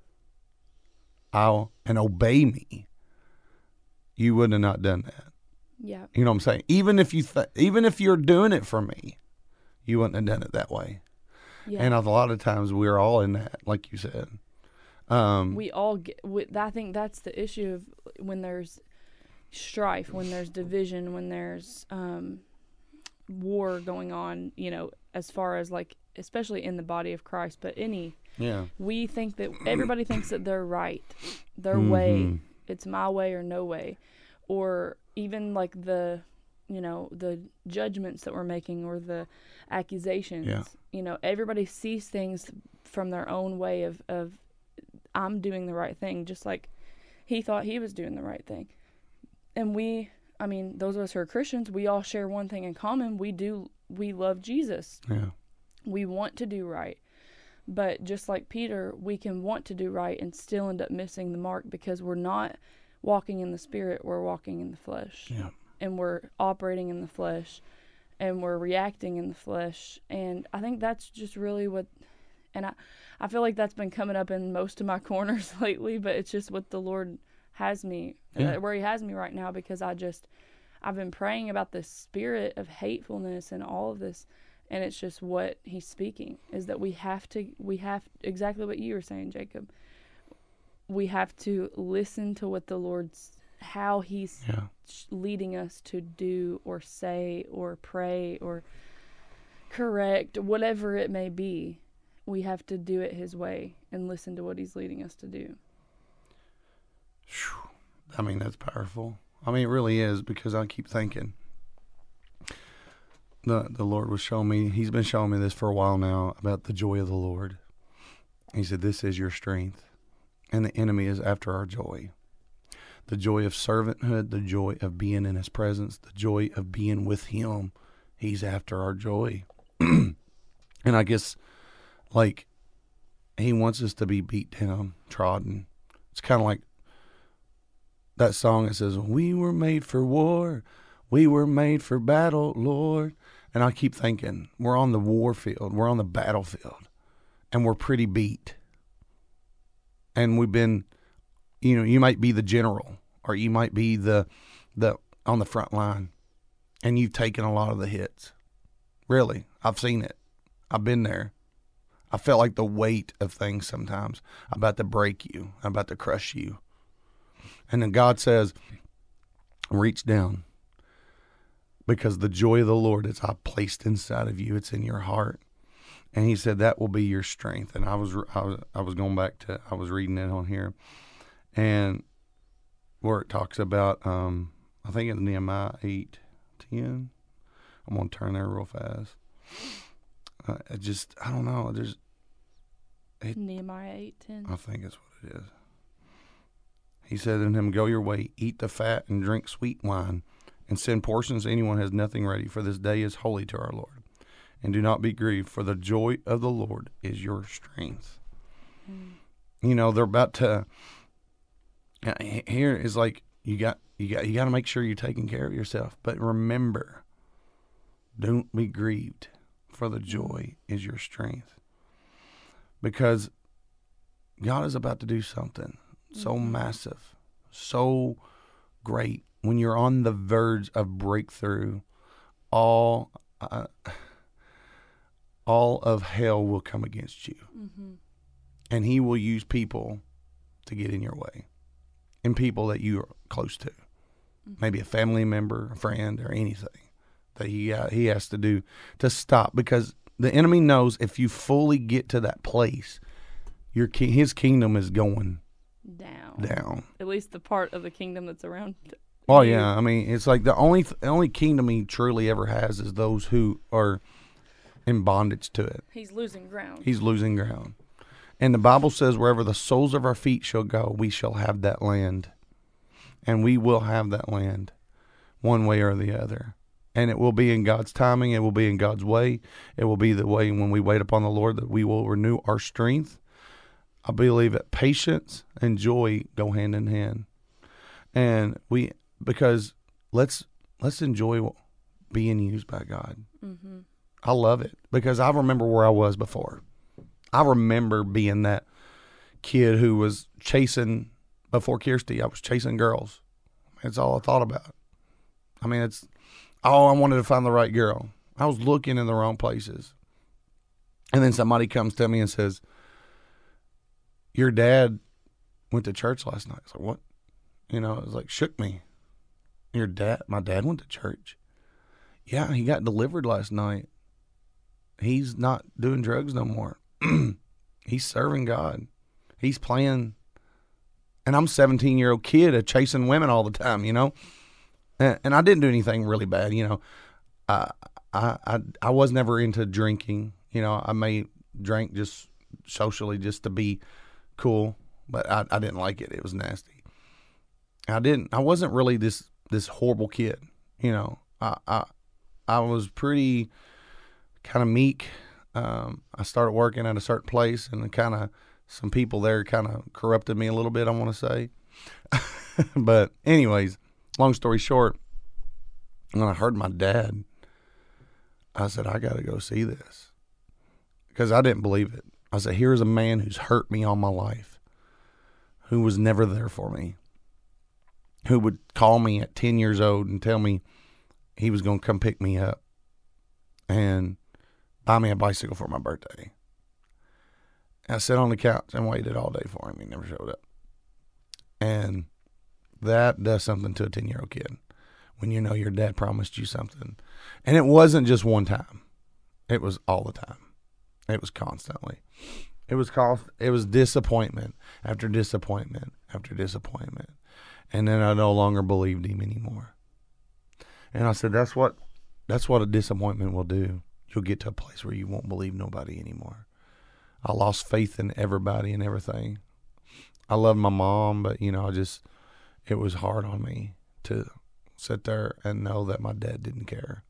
and obey me, you would have not done that. Yeah. You know what I'm saying? Even if you're doing it for me, you wouldn't have done it that way. Yeah. And a lot of times we're all in that, like you said. We all I think that's the issue of when there's strife, when there's division, when there's war going on, as far as like, especially in the body of Christ, but we think that everybody thinks that they're right, their way, it's my way or no way, or even like the judgments that we're making or the accusations. Everybody sees things from their own way of I'm doing the right thing, just like he thought he was doing the right thing. And those of us who are Christians, we all share one thing in common. We love Jesus. Yeah. We want to do right. But just like Peter, we can want to do right and still end up missing the mark because we're not walking in the Spirit, we're walking in the flesh. Yeah. And we're operating in the flesh, and we're reacting in the flesh. And I think that's just really and I feel like that's been coming up in most of my corners lately, but it's just what the Lord has me, where he has me right now, because I've been praying about this spirit of hatefulness and all of this, and it's just what he's speaking, is that we have exactly what you were saying, Jacob. We have to listen to what the Lord's, how he's leading us to do or say or pray or correct, whatever it may be. We have to do it his way and listen to what he's leading us to do. That's powerful. It really is, because I keep thinking the Lord was showing me, he's been showing me this for a while now, about the joy of the Lord. He said, this is your strength, and the enemy is after our joy. The joy of servanthood, the joy of being in his presence, the joy of being with him. He's after our joy. And I guess, like, he wants us to be beat down, trodden. It's kind of like that song that says, we were made for war, we were made for battle, Lord. And I keep thinking, we're on the war field, we're on the battlefield, and we're pretty beat. And we've been, you might be the general, or you might be the on the front line, and you've taken a lot of the hits. Really, I've seen it. I've been there. I felt like the weight of things sometimes about to break you, about to crush you. And then God says, reach down, because the joy of the Lord is I placed inside of you. It's in your heart. And he said that will be your strength. And I was going back to, I was reading it on here, and where it talks about, I think it's Nehemiah 8:10. I'm going to turn there real fast. I don't know. Nehemiah 8:10. I think that's what it is. He said in him, go your way, eat the fat and drink sweet wine, and send portions to anyone who has nothing ready, for this day is holy to our Lord. And do not be grieved, for the joy of the Lord is your strength. They're about to, here is like, you got to make sure you're taking care of yourself. But remember, don't be grieved, for the joy is your strength. Because God is about to do something so massive, so great. When you're on the verge of breakthrough, all of hell will come against you. Mm-hmm. And he will use people to get in your way, and people that you are close to. Mm-hmm. Maybe a family member, a friend, or anything that he has to do to stop, because the enemy knows if you fully get to that place, his kingdom is going down. At least the part of the kingdom that's around. Well, yeah. I mean, it's like the only kingdom he truly ever has is those who are in bondage to it. He's losing ground. And the Bible says, wherever the soles of our feet shall go, we shall have that land. And we will have that land one way or the other. And it will be in God's timing. It will be in God's way. It will be the way when we wait upon the Lord that we will renew our strength. I believe that patience and joy go hand in hand. And because let's enjoy being used by God. Mm-hmm. I love it, because I remember where I was before. I remember being that kid who was chasing, before Kirsty, I was chasing girls. That's all I thought about. I mean, I wanted to find the right girl. I was looking in the wrong places. And then somebody comes to me and says, your dad went to church last night. I was like, what? You know, it was like, shook me. My dad went to church. Yeah, he got delivered last night. He's not doing drugs no more. He's serving God. He's playing. And I'm a 17-year-old kid chasing women all the time, you know. And I didn't do anything really bad, you know. I was never into drinking. You know, I may drink just socially just to be cool, but I didn't like it. It was nasty. I wasn't really this horrible kid, you know. I was pretty kind of meek. I started working at a certain place, and kind of some people there kind of corrupted me a little bit, I want to say. But anyways, long story short, when I heard my dad, I said, I got to go see this, because I didn't believe it. I said, here's a man who's hurt me all my life, who was never there for me, who would call me at 10 years old and tell me he was going to come pick me up and buy me a bicycle for my birthday. And I sat on the couch and waited all day for him. He never showed up. And that does something to a 10-year-old kid when you know your dad promised you something. And it wasn't just one time. It was all the time. It was constantly. It was disappointment after disappointment after disappointment. And then I no longer believed him anymore. And I said, that's what a disappointment will do. You'll get to a place where you won't believe nobody anymore. I lost faith in everybody and everything. I loved my mom, but, you know, it was hard on me to sit there and know that my dad didn't care.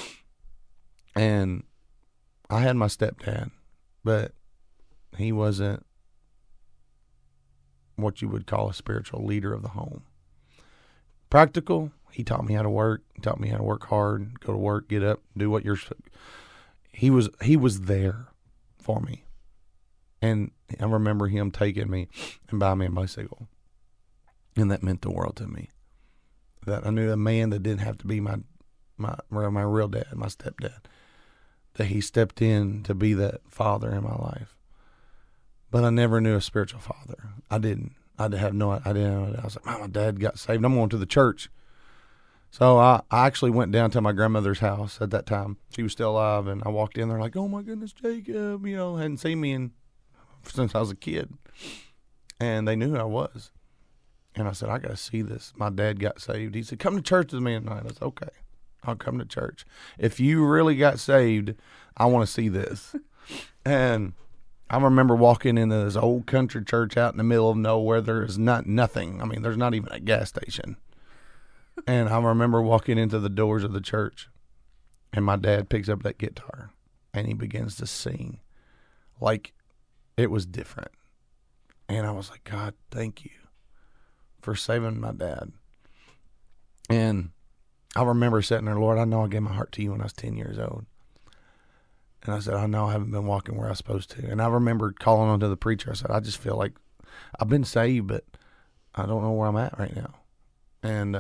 And I had my stepdad, but he wasn't what you would call a spiritual leader of the home. Practical, he taught me how to work. He taught me how to work hard, go to work, get up, do what you're. He was there for me, and I remember him taking me and buying me a bicycle, and that meant the world to me. That I knew a man that didn't have to be my real dad, my stepdad, that he stepped in to be that father in my life. But I never knew a spiritual father. I didn't. I was like, my dad got saved. I'm going to the church. So I actually went down to my grandmother's house at that time. She was still alive, and I walked in there like, oh my goodness, Jacob, you know, hadn't seen me since I was a kid. And they knew who I was. And I said, I got to see this. My dad got saved. He said, come to church with me tonight. I said, okay, I'll come to church. If you really got saved, I want to see this. And I remember walking into this old country church out in the middle of nowhere. There's nothing. I mean, there's not even a gas station. And I remember walking into the doors of the church, and my dad picks up that guitar, and he begins to sing like it was different. And I was like, God, thank you for saving my dad. And I remember sitting there, Lord, I know I gave my heart to you when I was 10 years old. And I said, I know I haven't been walking where I was supposed to. And I remember calling onto the preacher. I said, I just feel like I've been saved, but I don't know where I'm at right now. And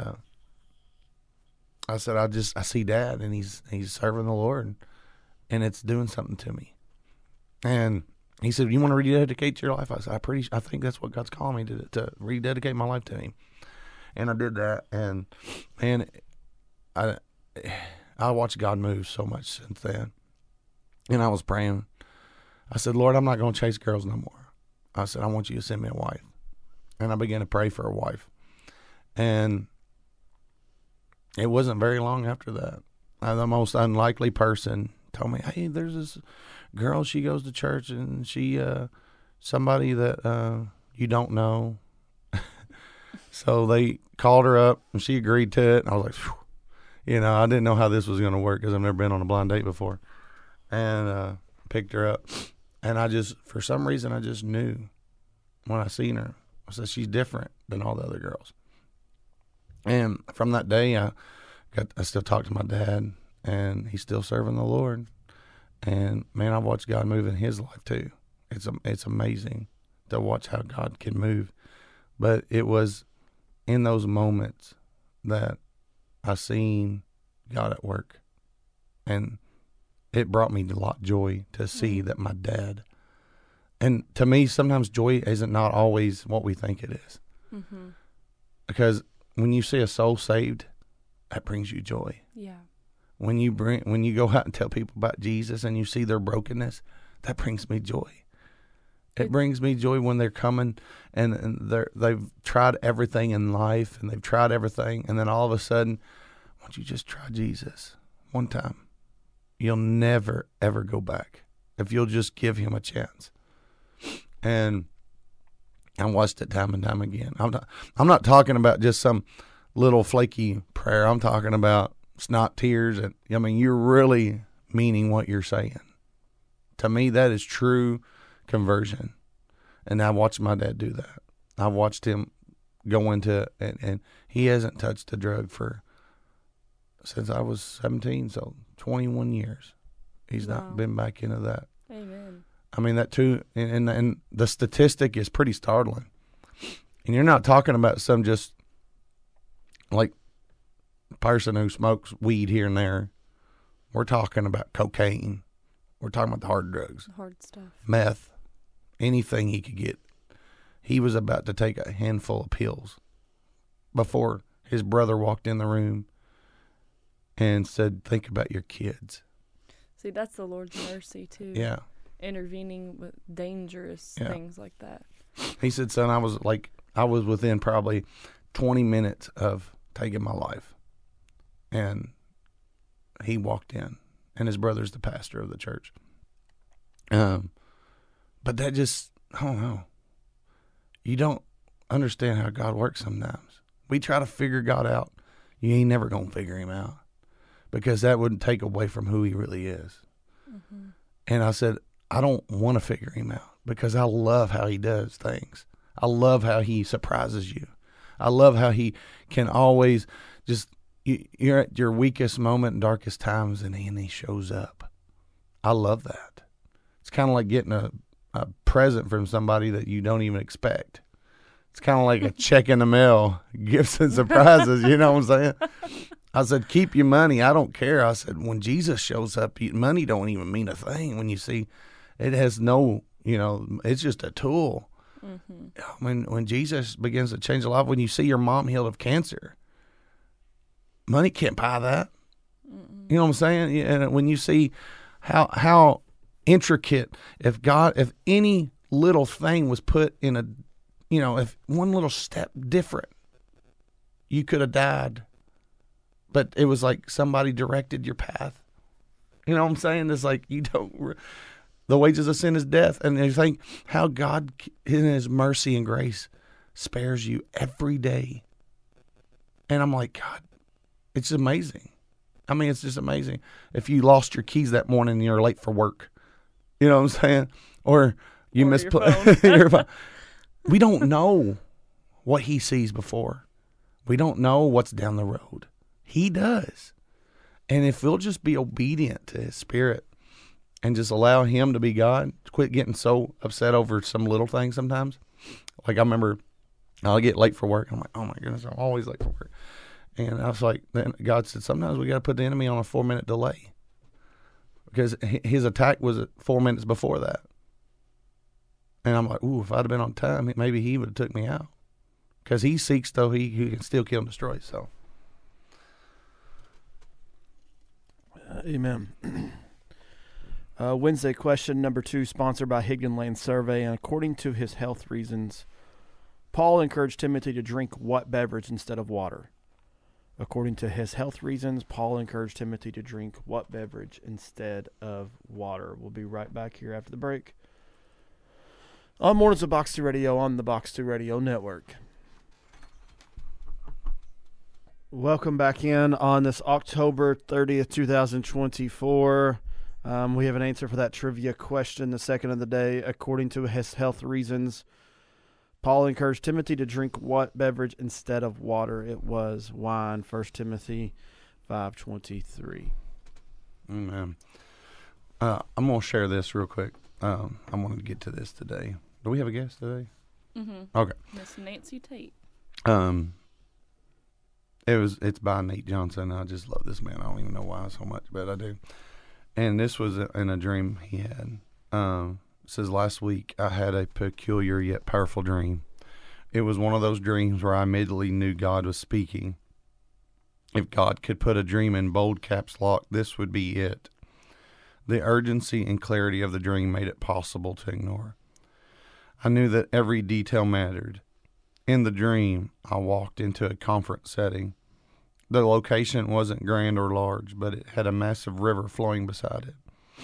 I said, I see Dad, and he's serving the Lord, and it's doing something to me. And he said, you want to rededicate your life? I said, I think that's what God's calling me to rededicate my life to Him. And I did that, and man, I watched God move so much since then. And I was praying. I said, Lord, I'm not going to chase girls no more. I said, I want you to send me a wife. And I began to pray for a wife. And it wasn't very long after that. The most unlikely person told me, hey, there's this girl, she goes to church, and she somebody that you don't know. So they called her up, and she agreed to it. And I was like, phew. I didn't know how this was going to work because I've never been on a blind date before. And picked her up. And for some reason, I just knew when I seen her. I said, she's different than all the other girls. And from that day, I still talk to my dad, and he's still serving the Lord. And man, I've watched God move in his life too. It's amazing to watch how God can move. But it was in those moments that I seen God at work, and it brought me a lot of joy to see that my dad. And to me, sometimes joy isn't not always what we think it is. Mm-hmm. Because when you see a soul saved, that brings you joy. Yeah. When you go out and tell people about Jesus and you see their brokenness, that brings me joy. It brings me joy when they're coming and they've tried everything in life and they've tried everything, and then all of a sudden, why don't you just try Jesus one time? You'll never, ever go back if you'll just give him a chance. And I watched it time and time again. I'm not talking about just some little flaky prayer. I'm talking about snot tears. And I mean, you're really meaning what you're saying. To me, that is true conversion. And I watched my dad do that. I watched him go into it, and he hasn't touched a drug since I was 17, so 21 years. He's not been back into that. Amen. I mean, that too, and the statistic is pretty startling. And you're not talking about some just like person who smokes weed here and there. We're talking about cocaine. We're talking about the hard drugs. Hard stuff. Meth. Anything he could get. He was about to take a handful of pills before his brother walked in the room and said, think about your kids. See, that's the Lord's mercy too. Yeah. Intervening with dangerous things like that. He said, son, I was within probably 20 minutes of taking my life. And he walked in, and his brother's the pastor of the church. But that just, I don't know. You don't understand how God works sometimes. We try to figure God out. You ain't never going to figure him out, because that wouldn't take away from who he really is. Mm-hmm. And I said, I don't want to figure him out, because I love how he does things. I love how he surprises you. I love how he can always just, you're at your weakest moment and darkest times, and he shows up. I love that. It's kind of like getting a present from somebody that you don't even expect. It's kind of like a check in the mail, gifts and surprises, you know what I'm saying? I said, keep your money. I don't care. I said, when Jesus shows up, money don't even mean a thing. When you see, it has no, it's just a tool. Mm-hmm. When Jesus begins to change a life, when you see your mom healed of cancer, money can't buy that. Mm-mm. You know what I'm saying? And when you see how intricate, if any little thing was put in if one little step different, you could have died. But it was like somebody directed your path. You know what I'm saying? It's like the wages of sin is death. And you think how God in his mercy and grace spares you every day. And I'm like, God, it's amazing. I mean, it's just amazing. If you lost your keys that morning and you're late for work, you know what I'm saying? Or you misplaced your phone. We don't know what he sees before. We don't know what's down the road. He does. And if we'll just be obedient to his spirit and just allow him to be God, quit getting so upset over some little things sometimes. Like I remember I'll get late for work. I'm like, oh my goodness, I'm always late for work. And I was like, then God said, sometimes we got to put the enemy on a 4-minute delay, because his attack was at 4 minutes before that. And I'm like, ooh, if I'd have been on time, maybe he would have took me out, because he seeks though he can still kill and destroy. So, amen. Wednesday question number 2, sponsored by Higdon Land Survey. And according to his health reasons, Paul encouraged Timothy to drink what beverage instead of water? According to his health reasons, Paul encouraged Timothy to drink what beverage instead of water? We'll be right back here after the break on Mornings of Box 2 Radio on the Box 2 Radio Network. Welcome back in on this October 30th, 2024. We have an answer for that trivia question, the second of the day. According to his health reasons, Paul encouraged Timothy to drink what beverage instead of water? It was wine. 1 Timothy 5:23. Amen. I'm going to share this real quick. I wanted to get to this today. Do we have a guest today? Mm-hmm. Okay. Miss Nancy Tate. It's by Nate Johnson. I just love this man. I don't even know why so much, but I do. And this was in a dream he had. It says, last week I had a peculiar yet powerful dream. It was one of those dreams where I immediately knew God was speaking. If God could put a dream in bold caps lock, this would be it. The urgency and clarity of the dream made it possible to ignore. I knew that every detail mattered. In the dream, I walked into a conference setting. The location wasn't grand or large, but it had a massive river flowing beside it.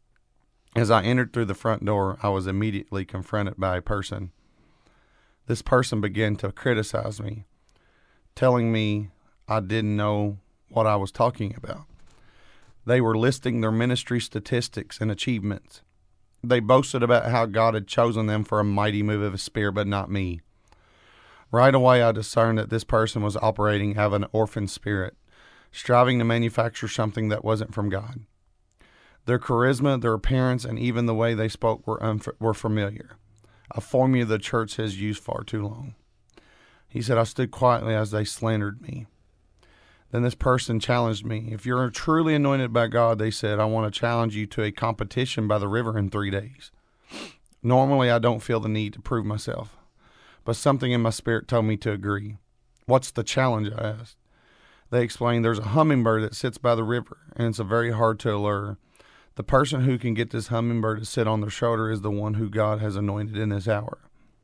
As I entered through the front door, I was immediately confronted by a person. This person began to criticize me, telling me I didn't know what I was talking about. They were listing their ministry statistics and achievements. They boasted about how God had chosen them for a mighty move of His Spirit, but not me. Right away, I discerned that this person was operating out of an orphan spirit, striving to manufacture something that wasn't from God. Their charisma, their appearance, and even the way they spoke were familiar, a formula the church has used far too long. He said, I stood quietly as they slandered me. Then this person challenged me. If you're truly anointed by God, they said, I want to challenge you to a competition by the river in 3 days. Normally, I don't feel the need to prove myself, but something in my spirit told me to agree. What's the challenge? I asked. They explained there's a hummingbird that sits by the river, and it's very hard to allure. The person who can get this hummingbird to sit on their shoulder is the one who God has anointed in this hour.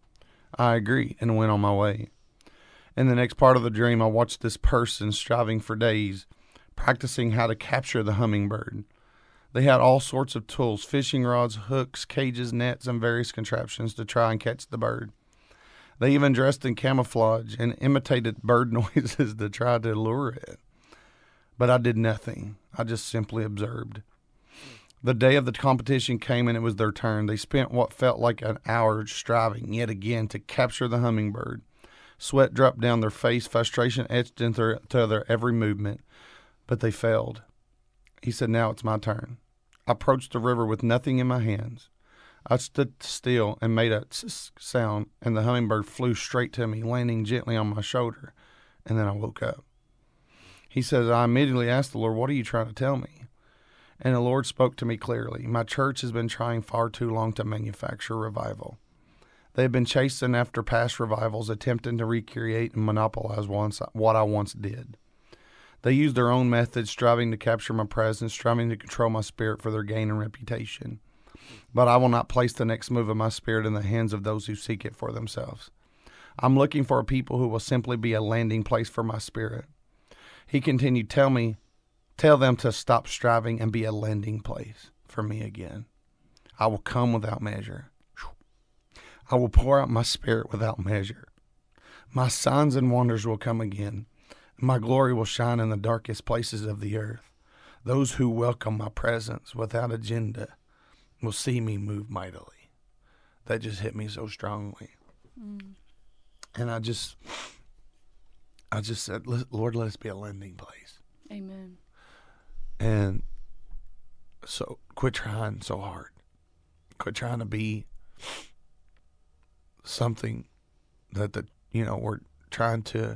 I agreed and went on my way. In the next part of the dream, I watched this person striving for days, practicing how to capture the hummingbird. They had all sorts of tools, fishing rods, hooks, cages, nets, and various contraptions to try and catch the bird. They even dressed in camouflage and imitated bird noises to try to lure it. But I did nothing. I just simply observed. The day of the competition came and it was their turn. They spent what felt like an hour striving yet again to capture the hummingbird. Sweat dropped down their face, frustration etched into their every movement, but they failed. He said, now it's my turn. I approached the river with nothing in my hands. I stood still and made a sound, and the hummingbird flew straight to me, landing gently on my shoulder, and then I woke up. He says, I immediately asked the Lord, what are you trying to tell me? And the Lord spoke to me clearly. My church has been trying far too long to manufacture revival. They have been chasing after past revivals, attempting to recreate and monopolize what I once did. They use their own methods, striving to capture my presence, striving to control my spirit for their gain and reputation. But I will not place the next move of my spirit in the hands of those who seek it for themselves. I'm looking for a people who will simply be a landing place for my spirit. He continued, tell them to stop striving and be a landing place for me again. I will come without measure. I will pour out my spirit without measure. My signs and wonders will come again. My glory will shine in the darkest places of the earth. Those who welcome my presence without agenda will see me move mightily. That just hit me so strongly. And I just said, Lord, let us be a landing place. Amen. And so quit trying so hard. Quit trying to be something that the we're trying to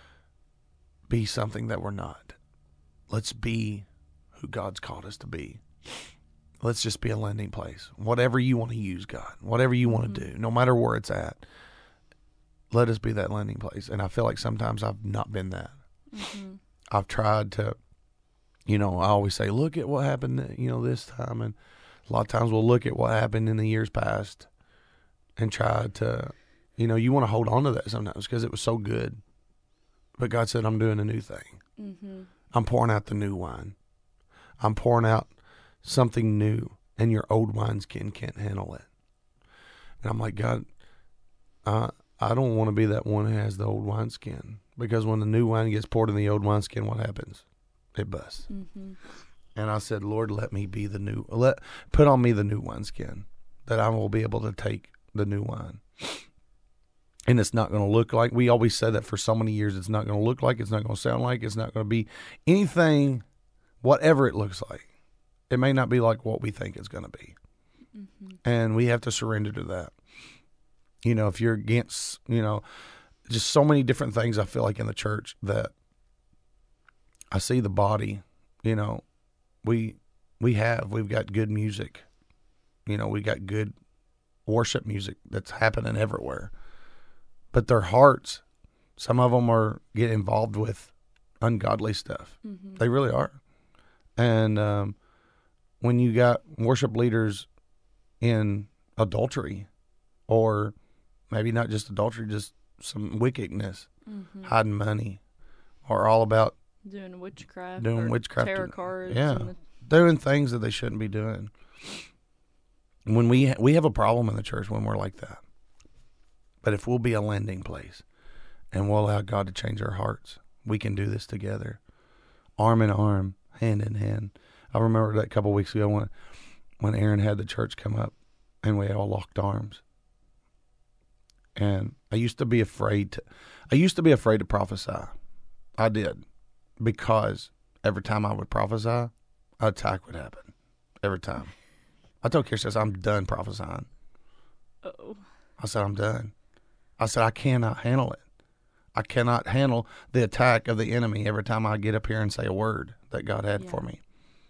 be something that we're not. Let's be who God's called us to be. Let's just be a landing place. Whatever you want to use, God, whatever you want to do, no matter where it's at, let us be that landing place. And I feel like sometimes I've not been that. I've tried to, I always say, look at what happened, this time. And a lot of times we'll look at what happened in the years past and try to, you want to hold on to that sometimes because it was so good. But God said, I'm doing a new thing. I'm pouring out the new wine. I'm pouring out something new, and your old wineskin can't handle it. And I'm like, God, I don't want to be that one who has the old wineskin, because when the new wine gets poured in the old wineskin, what happens? It busts. And I said, Lord, let me be put on me the new wineskin, that I will be able to take the new wine. And it's not going to look like, we always said that for so many years, it's not going to look like, it's not going to sound like, it's not going to be anything, whatever it looks like. It may not be like what we think it's going to be. And we have to surrender to that. If you're against, just so many different things I feel like in the church that I see the body, we've got good music. We got good worship music that's happening everywhere. But their hearts, some of them get involved with ungodly stuff. They really are. And when you got worship leaders in adultery, or maybe not just adultery, just some wickedness, hiding money, or all about doing witchcraft, tarot cards, doing things that they shouldn't be doing. When we have a problem in the church when we're like that. But if we'll be a landing place and we'll allow God to change our hearts, we can do this together, arm in arm, hand in hand. I remember that a couple of weeks ago when Aaron had the church come up and we all locked arms. And I used to be afraid to prophesy. I did, because every time I would prophesy, an attack would happen. Every time. I told Kirsten, I'm done prophesying. I said, I'm done. I said, I cannot handle it. I cannot handle the attack of the enemy every time I get up here and say a word that God had for me.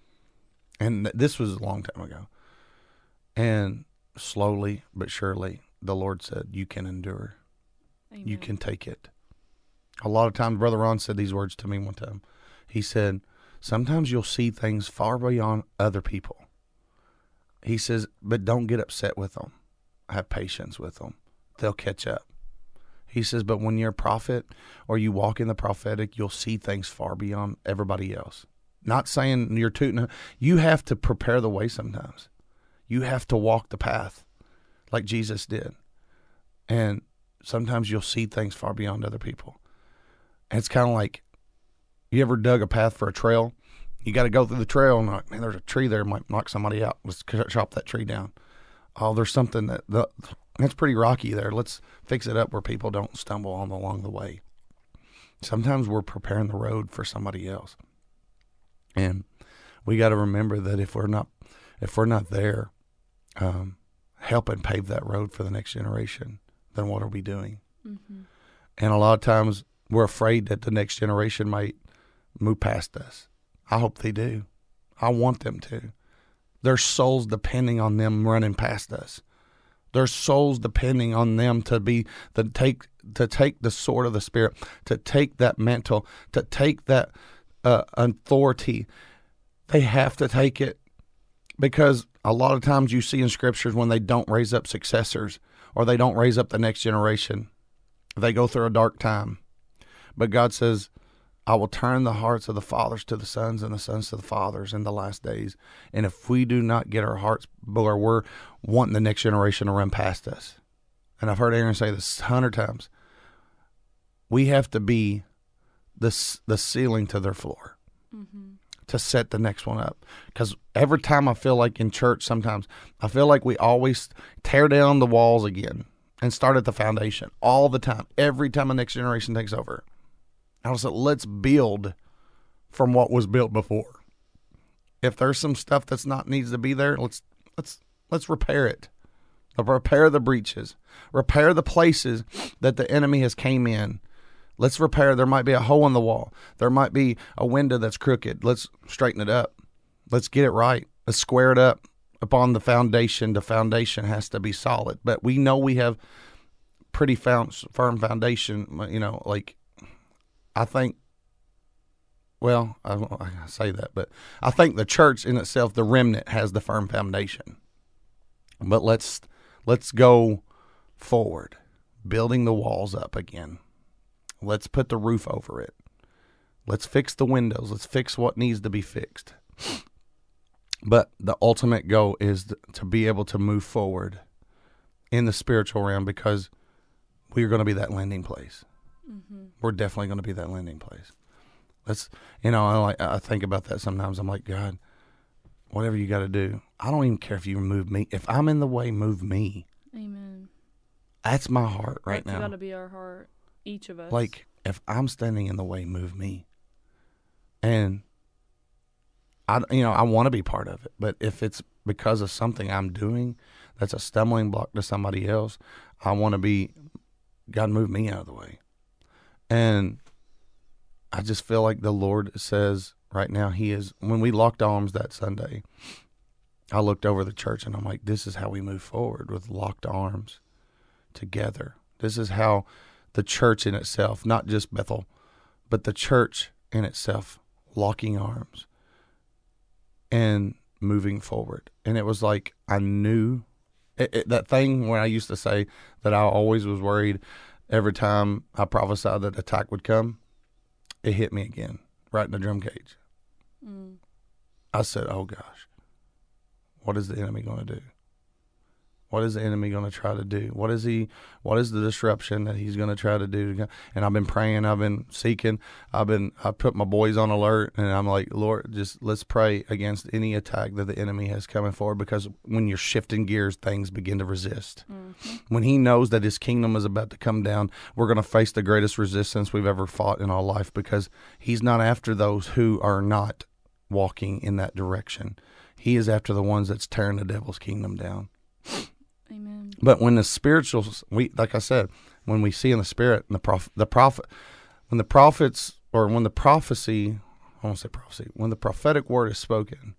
And this was a long time ago. And slowly but surely, the Lord said, you can endure. Amen. You can take it. A lot of times, Brother Ron said these words to me one time. He said, sometimes you'll see things far beyond other people. He says, but don't get upset with them. Have patience with them. They'll catch up. He says, but when you're a prophet or you walk in the prophetic, you'll see things far beyond everybody else. Not saying you're tooting. You have to prepare the way sometimes. You have to walk the path like Jesus did. And sometimes you'll see things far beyond other people. And it's kind of like, you ever dug a path for a trail? You got to go through the trail and like, man, there's a tree there, might knock somebody out. Let's chop that tree down. Oh, there's something that's pretty rocky there. Let's fix it up where people don't stumble along the way. Sometimes we're preparing the road for somebody else. And we got to remember that if we're not there, helping pave that road for the next generation, then what are we doing? And a lot of times we're afraid that the next generation might move past us. I hope they do. I want them to. Their souls depending on them running past us. Their souls depending on them to take the sword of the Spirit, to take that mantle, to take that authority. They have to take it, because a lot of times you see in scriptures when they don't raise up successors or they don't raise up the next generation, they go through a dark time. But God says, I will turn the hearts of the fathers to the sons and the sons to the fathers in the last days. And if we do not get our hearts where we're wanting the next generation to run past us, and I've heard Aaron say this 100 times, we have to be the ceiling to their floor to set the next one up. Because every time I feel like in church, sometimes I feel like we always tear down the walls again and start at the foundation all the time. Every time a next generation takes over. I was like, let's build from what was built before. If there's some stuff that's not needs to be there, let's repair it. repair the breaches, repair the places that the enemy has came in. Let's repair. There might be a hole in the wall. There might be a window that's crooked. Let's straighten it up. Let's get it right. Let's square it up upon the foundation. The foundation has to be solid. But we know we have pretty firm foundation. You know, like I think, well, I say that, but I think the church in itself, the remnant, has the firm foundation. But let's go forward, building the walls up again. Let's put the roof over it. Let's fix the windows. Let's fix what needs to be fixed. But the ultimate goal is to be able to move forward in the spiritual realm, because we're going to be that landing place. Mm-hmm. We're definitely going to be that landing place. Let's, you know, I think about that sometimes. I'm like, God, whatever you got to do, I don't even care if you move me. If I'm in the way, move me. Amen. That's my heart right now. That's got to be our heart. Each of us. Like, if I'm standing in the way, move me. And I want to be part of it. But if it's because of something I'm doing that's a stumbling block to somebody else, I want to be, God, move me out of the way. And I just feel like the Lord says right now, He is, when we locked arms that Sunday, I looked over the church and I'm like, this is how we move forward, with locked arms together. This is how the church in itself, not just Bethel, but the church in itself, locking arms and moving forward. And it was like, I knew that thing where I used to say that I always was worried every time I prophesied that attack would come, it hit me again, right in the drum cage. Mm. I said, oh gosh, what is the enemy going to do? What is the enemy going to try to do? What is the disruption that he's going to try to do? And I've been praying, I've been seeking, I put my boys on alert, and I'm like, Lord, just let's pray against any attack that the enemy has coming forward, because when you're shifting gears, things begin to resist. Mm-hmm. When he knows that his kingdom is about to come down, we're going to face the greatest resistance we've ever fought in our life, because he's not after those who are not walking in that direction. He is after the ones that's tearing the devil's kingdom down. Amen. But when the spiritual, like I said, when we see in the spirit, and when the prophetic word is spoken,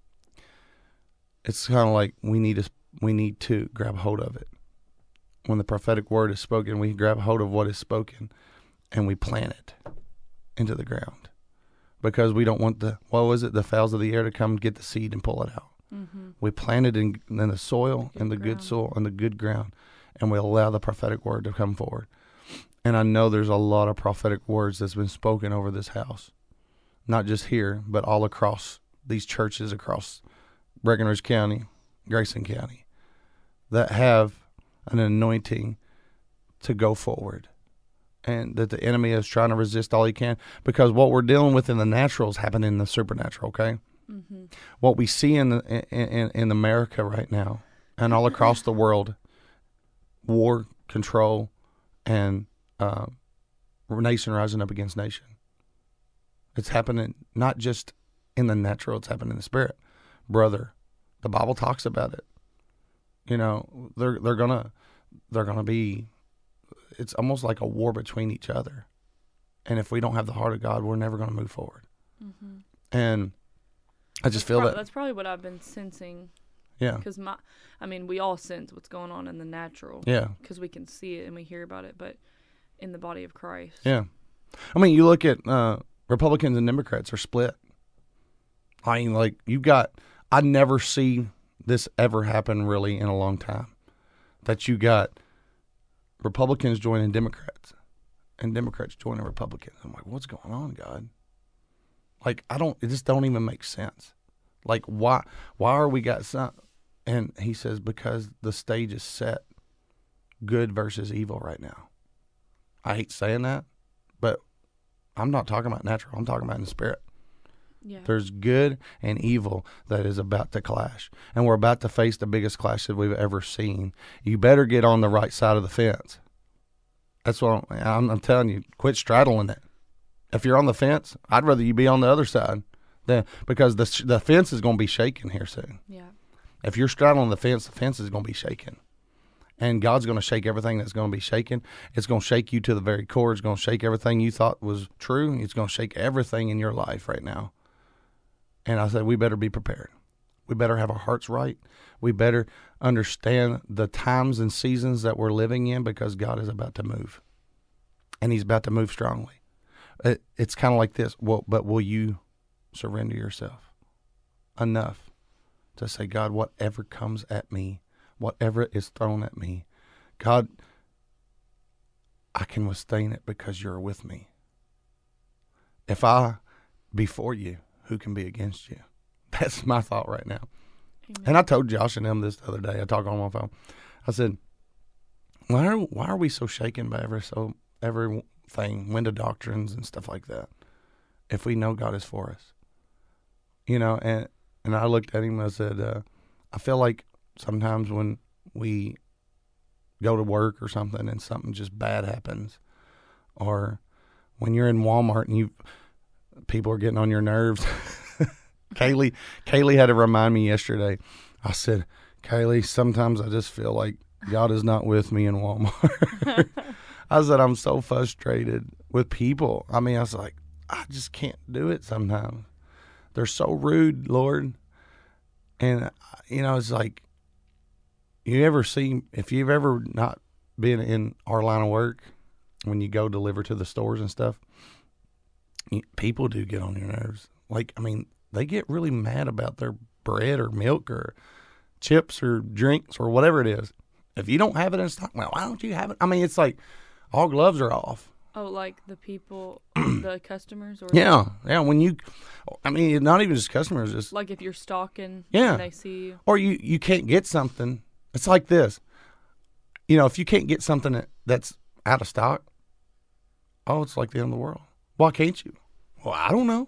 it's kind of like we need to grab hold of it. When the prophetic word is spoken, we grab hold of what is spoken, and we plant it into the ground, because we don't want the fowls of the air to come and get the seed and pull it out. Mm-hmm. We plant it in the soil, in the good soil, in the good ground, and we allow the prophetic word to come forward. And I know there's a lot of prophetic words that's been spoken over this house, not just here, but all across these churches across Breckenridge County, Grayson County, that have an anointing to go forward, and that the enemy is trying to resist all he can, because what we're dealing with in the natural is happening in the supernatural, okay? Mm-hmm. What we see in America right now and all across the world, war, control, and nation rising up against nation. It's happening not just in the natural, it's happening in the spirit. Brother, the Bible talks about it. You know, they're gonna be, it's almost like a war between each other. And if we don't have the heart of God, we're never going to move forward. Mm-hmm. And I just feel that. That's probably what I've been sensing. Yeah. Because we all sense what's going on in the natural. Yeah. Because we can see it and we hear about it, but in the body of Christ. Yeah. I mean, you look at Republicans and Democrats are split. I mean, like, I never see this ever happen really in a long time. That you got Republicans joining Democrats and Democrats joining Republicans. I'm like, what's going on, God? Like, it just don't even make sense. Like, why are we got some? And he says, because the stage is set, good versus evil right now. I hate saying that, but I'm not talking about natural. I'm talking about in the spirit. Yeah. There's good and evil that is about to clash. And we're about to face the biggest clash that we've ever seen. You better get on the right side of the fence. That's what I'm telling you. Quit straddling it. If you're on the fence, I'd rather you be on the other side, because the fence is going to be shaking here soon. Yeah. If you're straddling the fence is going to be shaking. And God's going to shake everything that's going to be shaken. It's going to shake you to the very core. It's going to shake everything you thought was true. It's going to shake everything in your life right now. And I said, we better be prepared. We better have our hearts right. We better understand the times and seasons that we're living in, because God is about to move. And he's about to move strongly. It's kind of like this. Well, but will you surrender yourself enough to say, God, whatever comes at me, whatever is thrown at me, God, I can withstand it because you're with me. If I be for you, who can be against you? That's my thought right now. Amen. And I told Josh and them this the other day. I talked on my phone. I said, why are we so shaken by everything, window doctrines and stuff like that, if we know God is for us? You know, and I looked at him and I said, I feel like sometimes when we go to work or something and something just bad happens, or when you're in Walmart and people are getting on your nerves. Kaylee had to remind me yesterday. I said, Kaylee, sometimes I just feel like God is not with me in Walmart. I said, I'm so frustrated with people. I mean, I was like, I just can't do it sometimes. They're so rude, Lord. And, you know, it's like, if you've ever not been in our line of work, when you go deliver to the stores and stuff, people do get on your nerves. Like, I mean, they get really mad about their bread or milk or chips or drinks or whatever it is. If you don't have it in stock, well, why don't you have it? I mean, it's like all gloves are off. Oh, like the people, the customers? Or yeah. I mean, not even just customers. Just like if you're stocking and they see you. Or you can't get something. It's like this. You know, if you can't get something that's out of stock, it's like the end of the world. Why can't you? Well, I don't know.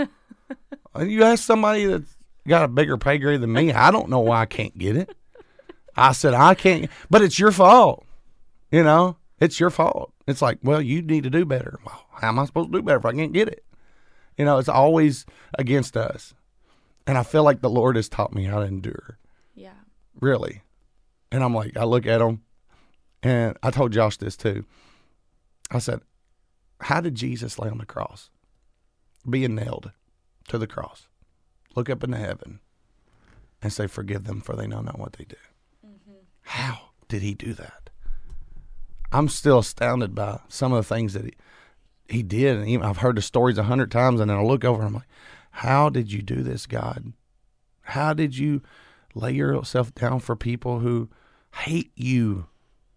You ask somebody that's got a bigger pay grade than me, I don't know why I can't get it. I said, I can't, but it's your fault. You know, it's your fault. It's like, well, you need to do better. Well, how am I supposed to do better if I can't get it? You know, it's always against us. And I feel like the Lord has taught me how to endure. Yeah. Really. And I'm like, I look at him, and I told Josh this too. I said, how did Jesus lay on the cross? Being nailed to the cross. Look up into heaven and say, forgive them, for they know not what they do. Mm-hmm. How did he do that? I'm still astounded by some of the things that he did. And even I've heard the stories 100 times, and then I look over and I'm like, how did you do this, God? How did you lay yourself down for people who hate you?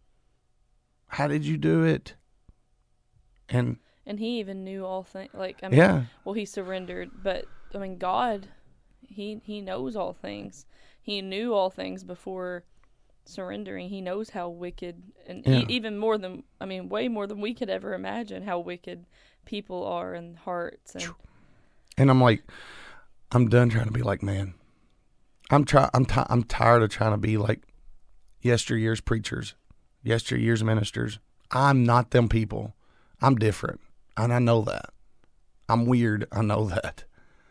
How did you do it? And he even knew all things. Like, I mean, well, he surrendered, but I mean, God, he knows all things. He knew all things before surrendering. He knows how wicked, and even more than, I mean, way more than we could ever imagine how wicked people are in hearts. And I'm like, I'm done trying to be like man. I'm tired of trying to be like yesteryear's preachers, yesteryear's ministers. I'm not them people. I'm different, and I know that. I'm weird. I know that.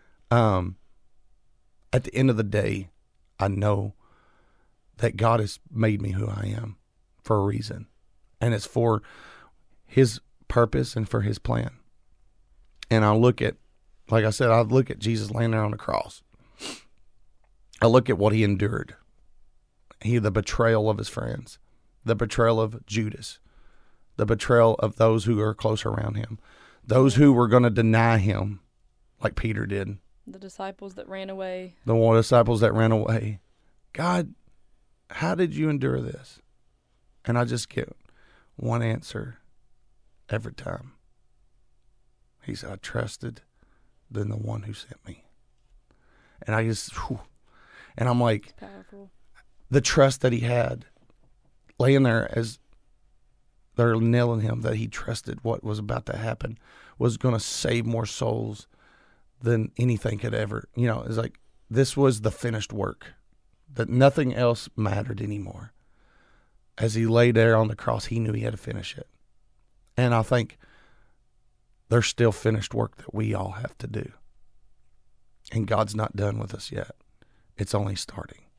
At the end of the day, I know that God has made me who I am for a reason, and it's for his purpose and for his plan. And I look at, like I said, I look at Jesus laying there on the cross. I look at what he endured. The betrayal of his friends, the betrayal of Judas, the betrayal of those who are close around him, those who were going to deny him, like Peter did. The disciples that ran away. The disciples that ran away. God, how did you endure this? And I just get one answer every time. He said, I trusted in the one who sent me. And I just, and I'm like, the trust that he had, laying there as they're nailing him, that he trusted what was about to happen was going to save more souls than anything could ever. You know, it's like, this was the finished work, that nothing else mattered anymore. As he lay there on the cross, he knew he had to finish it. And I think there's still finished work that we all have to do. And God's not done with us yet. It's only starting.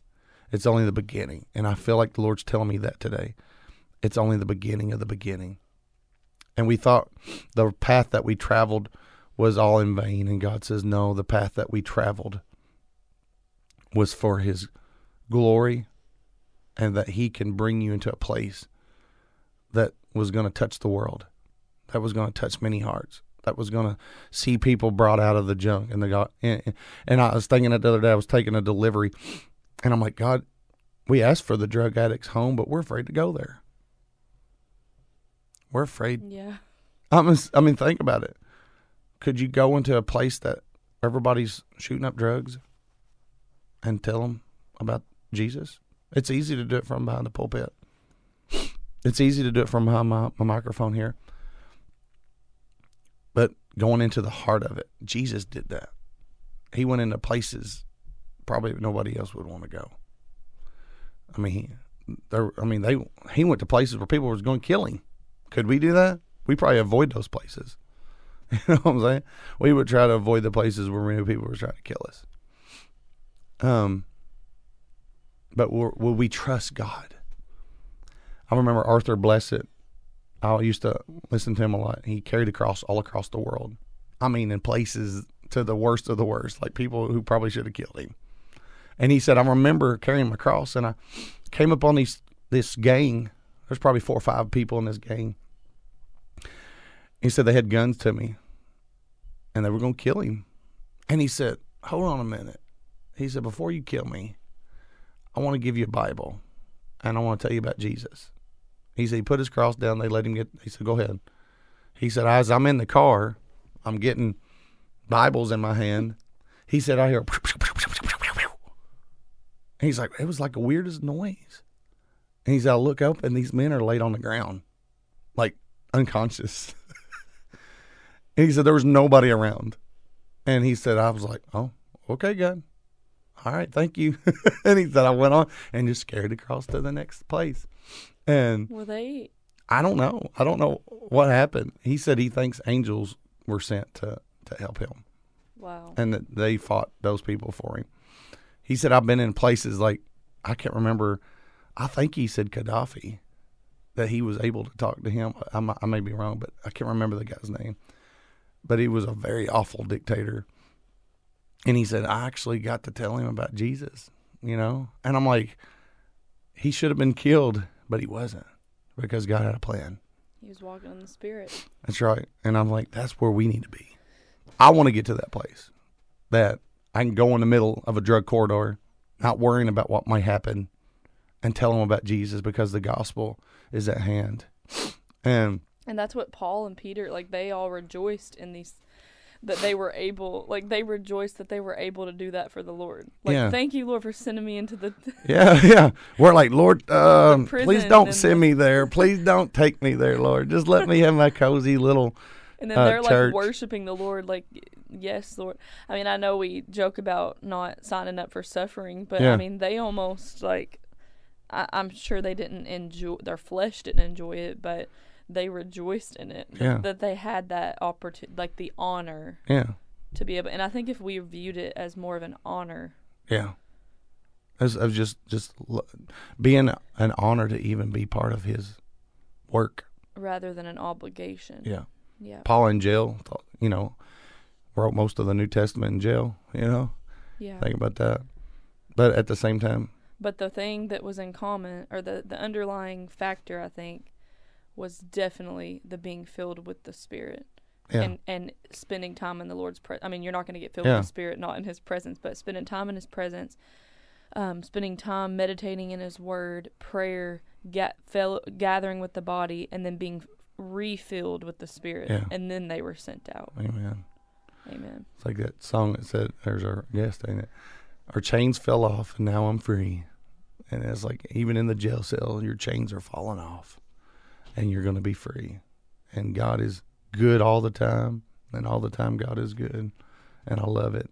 It's only the beginning. And I feel like the Lord's telling me that today. It's only the beginning of the beginning. And we thought the path that we traveled was all in vain. And God says, no, the path that we traveled was for his glory, and that he can bring you into a place that was going to touch the world, that was going to touch many hearts, that was going to see people brought out of the junk. And I was thinking that the other day, I was taking a delivery, and I'm like, God, we asked for the drug addict's home, but we're afraid to go there. We're afraid. Yeah. I mean, think about it. Could you go into a place that everybody's shooting up drugs and tell them about Jesus? It's easy to do it from behind the pulpit. It's easy to do it from behind my microphone here. But going into the heart of it, Jesus did that. He went into places probably nobody else would want to go. I mean, he went to places where people was going to kill him. Could we do that? We probably avoid those places. You know what I'm saying? We would try to avoid the places where we knew people were trying to kill us. But will we trust God? I remember Arthur Blessitt. I used to listen to him a lot. He carried a cross all across the world. I mean, in places to the worst of the worst, like people who probably should have killed him. And he said, I remember carrying my cross, and I came up on this gang. There's probably 4 or 5 people in this gang. He said they had guns to me, and they were going to kill him. And he said, hold on a minute. He said, before you kill me, I want to give you a Bible, and I want to tell you about Jesus. He said he put his cross down. They let him get. He said, go ahead. He said, as I'm in the car, I'm getting Bibles in my hand. He said, I hear. And he's like, it was like the weirdest noise. And he said, I look up, and these men are laid on the ground, like unconscious. And he said, there was nobody around. And he said, I was like, oh, okay, God. All right, thank you. And he said, I went on and just carried across to the next place. And were they? I don't know. I don't know what happened. He said he thinks angels were sent to help him. Wow. And that they fought those people for him. He said, I've been in places like, I can't remember. I think he said Gaddafi, that he was able to talk to him. I may be wrong, but I can't remember the guy's name. But he was a very awful dictator. And he said, I actually got to tell him about Jesus, you know? And I'm like, he should have been killed, but he wasn't, because God had a plan. He was walking in the Spirit. That's right. And I'm like, that's where we need to be. I want to get to that place that I can go in the middle of a drug corridor, not worrying about what might happen, and tell them about Jesus, because the gospel is at hand. And that's what Paul and Peter, like, they all rejoiced in these, that they were able, like, they rejoiced that they were able to do that for the Lord. Like, yeah. Thank you, Lord, for sending me into the... Yeah. We're like, Lord, please don't send me there. Please don't take me there, Lord. Just let me have my cozy little And then they're, church. like, worshiping the Lord, like, yes, Lord. I mean, I know we joke about not signing up for suffering, but, yeah. I mean, they almost, like, I'm sure they didn't enjoy, their flesh didn't enjoy it, but... they rejoiced in it. Yeah. That they had that opportunity, like the honor. Yeah. To be able, and I think if we viewed it as more of an honor. Yeah. As just being an honor to even be part of his work. Rather than an obligation. Yeah. Yeah. Paul in jail, you know, wrote most of the New Testament in jail, you know. Yeah. Think about that. But at the same time. But the thing that was in common, or the underlying factor, I think, was definitely the being filled with the Spirit. Yeah. And spending time in the Lord's presence. I mean, you're not going to get filled with the Spirit not in His presence, but spending time in His presence, spending time meditating in His Word, prayer, gathering with the body, and then being refilled with the Spirit. Yeah. And then they were sent out. Amen. Amen. It's like that song that said, there's our guest, ain't it? Our chains fell off, and now I'm free. And it's like, even in the jail cell, your chains are falling off. And you're going to be free. And God is good all the time. And all the time God is good. And I love it.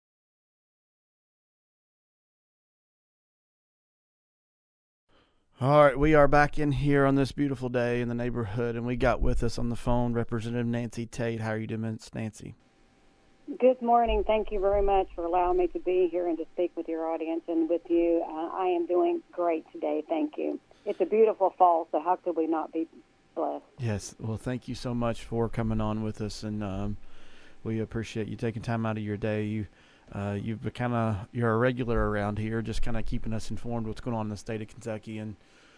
All right, we are back in here on this beautiful day in the neighborhood. And we got with us on the phone Representative Nancy Tate. How are you doing, Nancy? Good morning. Thank you very much for allowing me to be here and to speak with your audience and with you. I am doing great today. Thank you. It's a beautiful fall, so how could we not be blessed? Yes. Well, thank you so much for coming on with us, and we appreciate you taking time out of your day. You're a regular around here, just kind of keeping us informed what's going on in the state of Kentucky, and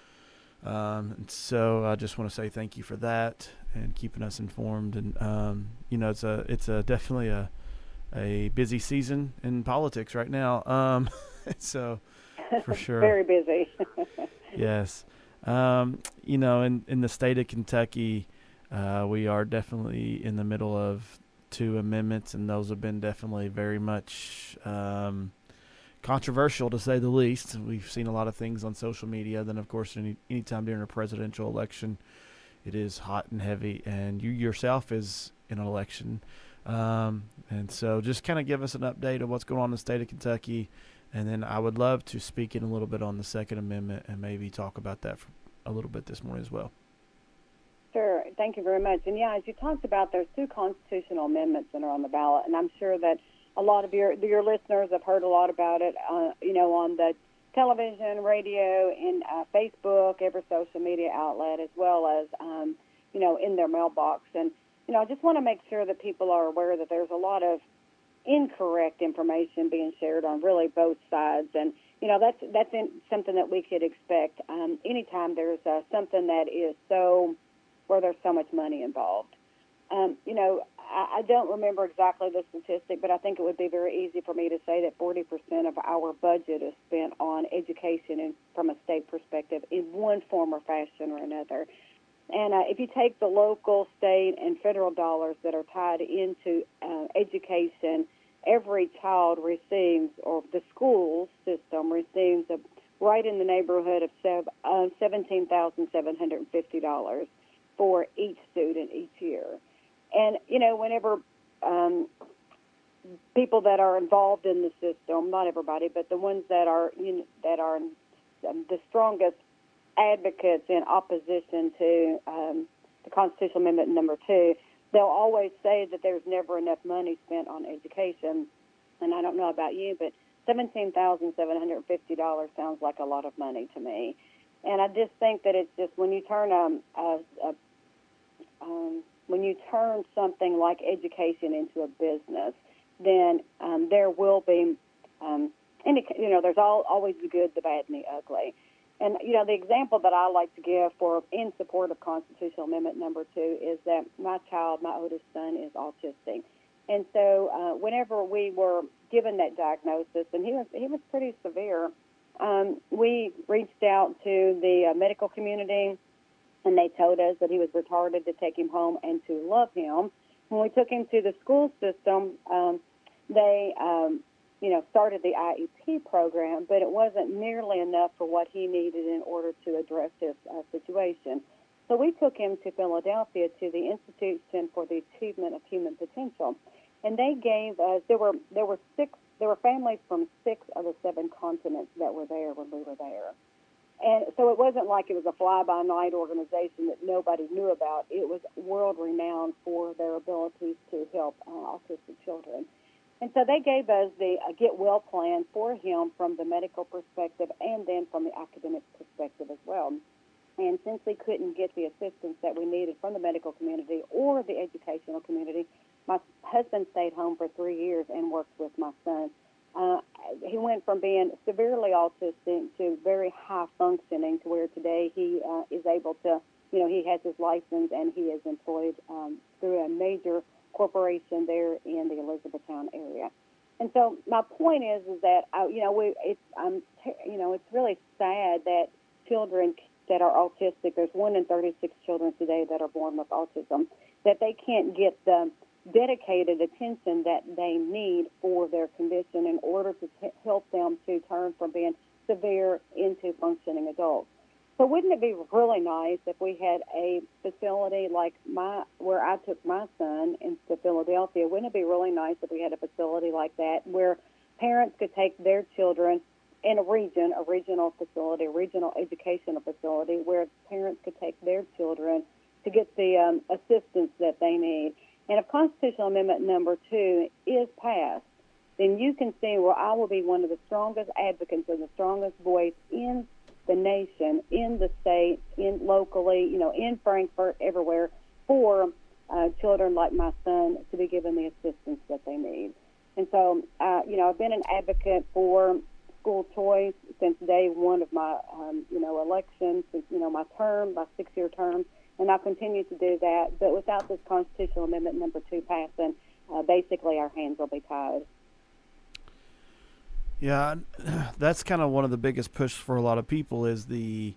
so I just want to say thank you for that and keeping us informed. And it's definitely a busy season in politics right now. So for sure, very busy. Yes, in the state of Kentucky, we are definitely in the middle of 2 amendments, and those have been definitely very much controversial, to say the least. We've seen a lot of things on social media. Then, of course, anytime during a presidential election, it is hot and heavy, and you yourself is in an election. And so just kind of give us an update of what's going on in the state of Kentucky, and then I would love to speak in a little bit on the Second Amendment and maybe talk about that for a little bit this morning as well. Sure. Thank you very much. And, yeah, as you talked about, there's 2 constitutional amendments that are on the ballot, and I'm sure that a lot of your listeners have heard a lot about it, on the television, radio, and Facebook, every social media outlet, as well as, in their mailbox. And, I just want to make sure that people are aware that there's a lot of incorrect information being shared on really both sides. And, that's something that we could expect anytime there's something that is where there's so much money involved. I don't remember exactly the statistic, but I think it would be very easy for me to say that 40% of our budget is spent on education and from a state perspective in one form or fashion or another. And if you take the local, state, and federal dollars that are tied into education, every child receives, or the school system receives, right in the neighborhood of $17,750 for each student each year. And, whenever people that are involved in the system, not everybody, but the ones that are the strongest advocates in opposition to the Constitutional Amendment number 2, they'll always say that there's never enough money spent on education. And I don't know about you, but $17,750 sounds like a lot of money to me. And I just think that it's just when you turn something like education into a business, then there will be, there's always the good, the bad, and the ugly. And, the example that I like to give in support of Constitutional Amendment number 2 is that my oldest son, is autistic. And so whenever we were given that diagnosis, and he was pretty severe, we reached out to the medical community, and they told us that he was retarded, to take him home and to love him. When we took him to the school system, they started the IEP program, but it wasn't nearly enough for what he needed in order to address his situation. So we took him to Philadelphia to the Institution for the Achievement of Human Potential, and they gave us there were families from 6 of the 7 continents that were there when we were there. And so it wasn't like it was a fly-by-night organization that nobody knew about. It was world-renowned for their abilities to help autistic children. And so they gave us the Get Well plan for him from the medical perspective and then from the academic perspective as well. And since we couldn't get the assistance that we needed from the medical community or the educational community, my husband stayed home for 3 years and worked with my son. He went from being severely autistic to very high functioning, to where today he is able to, he has his license and he is employed through a major corporation there in the Elizabethtown area. And so my point is that it's really sad that children that are autistic, there's 1 in 36 children today that are born with autism, that they can't get the dedicated attention that they need for their condition in order to help them to turn from being severe into functioning adults. So wouldn't it be really nice if we had a facility like where I took my son into Philadelphia? Wouldn't it be really nice if we had a facility like that where parents could take their children in a regional facility, a regional educational facility, where parents could take their children to get the assistance that they need? And if Constitutional Amendment number 2 is passed, then you can see where I will be one of the strongest advocates and the strongest voice in the nation, in the state, in locally, in Frankfort, everywhere, for children like my son to be given the assistance that they need. And so, I've been an advocate for school choice since day one of my, election, since, my term, my 6-year term, and I'll continue to do that. But without this Constitutional Amendment number 2 passing, basically our hands will be tied. Yeah, that's kind of one of the biggest pushes for a lot of people is the,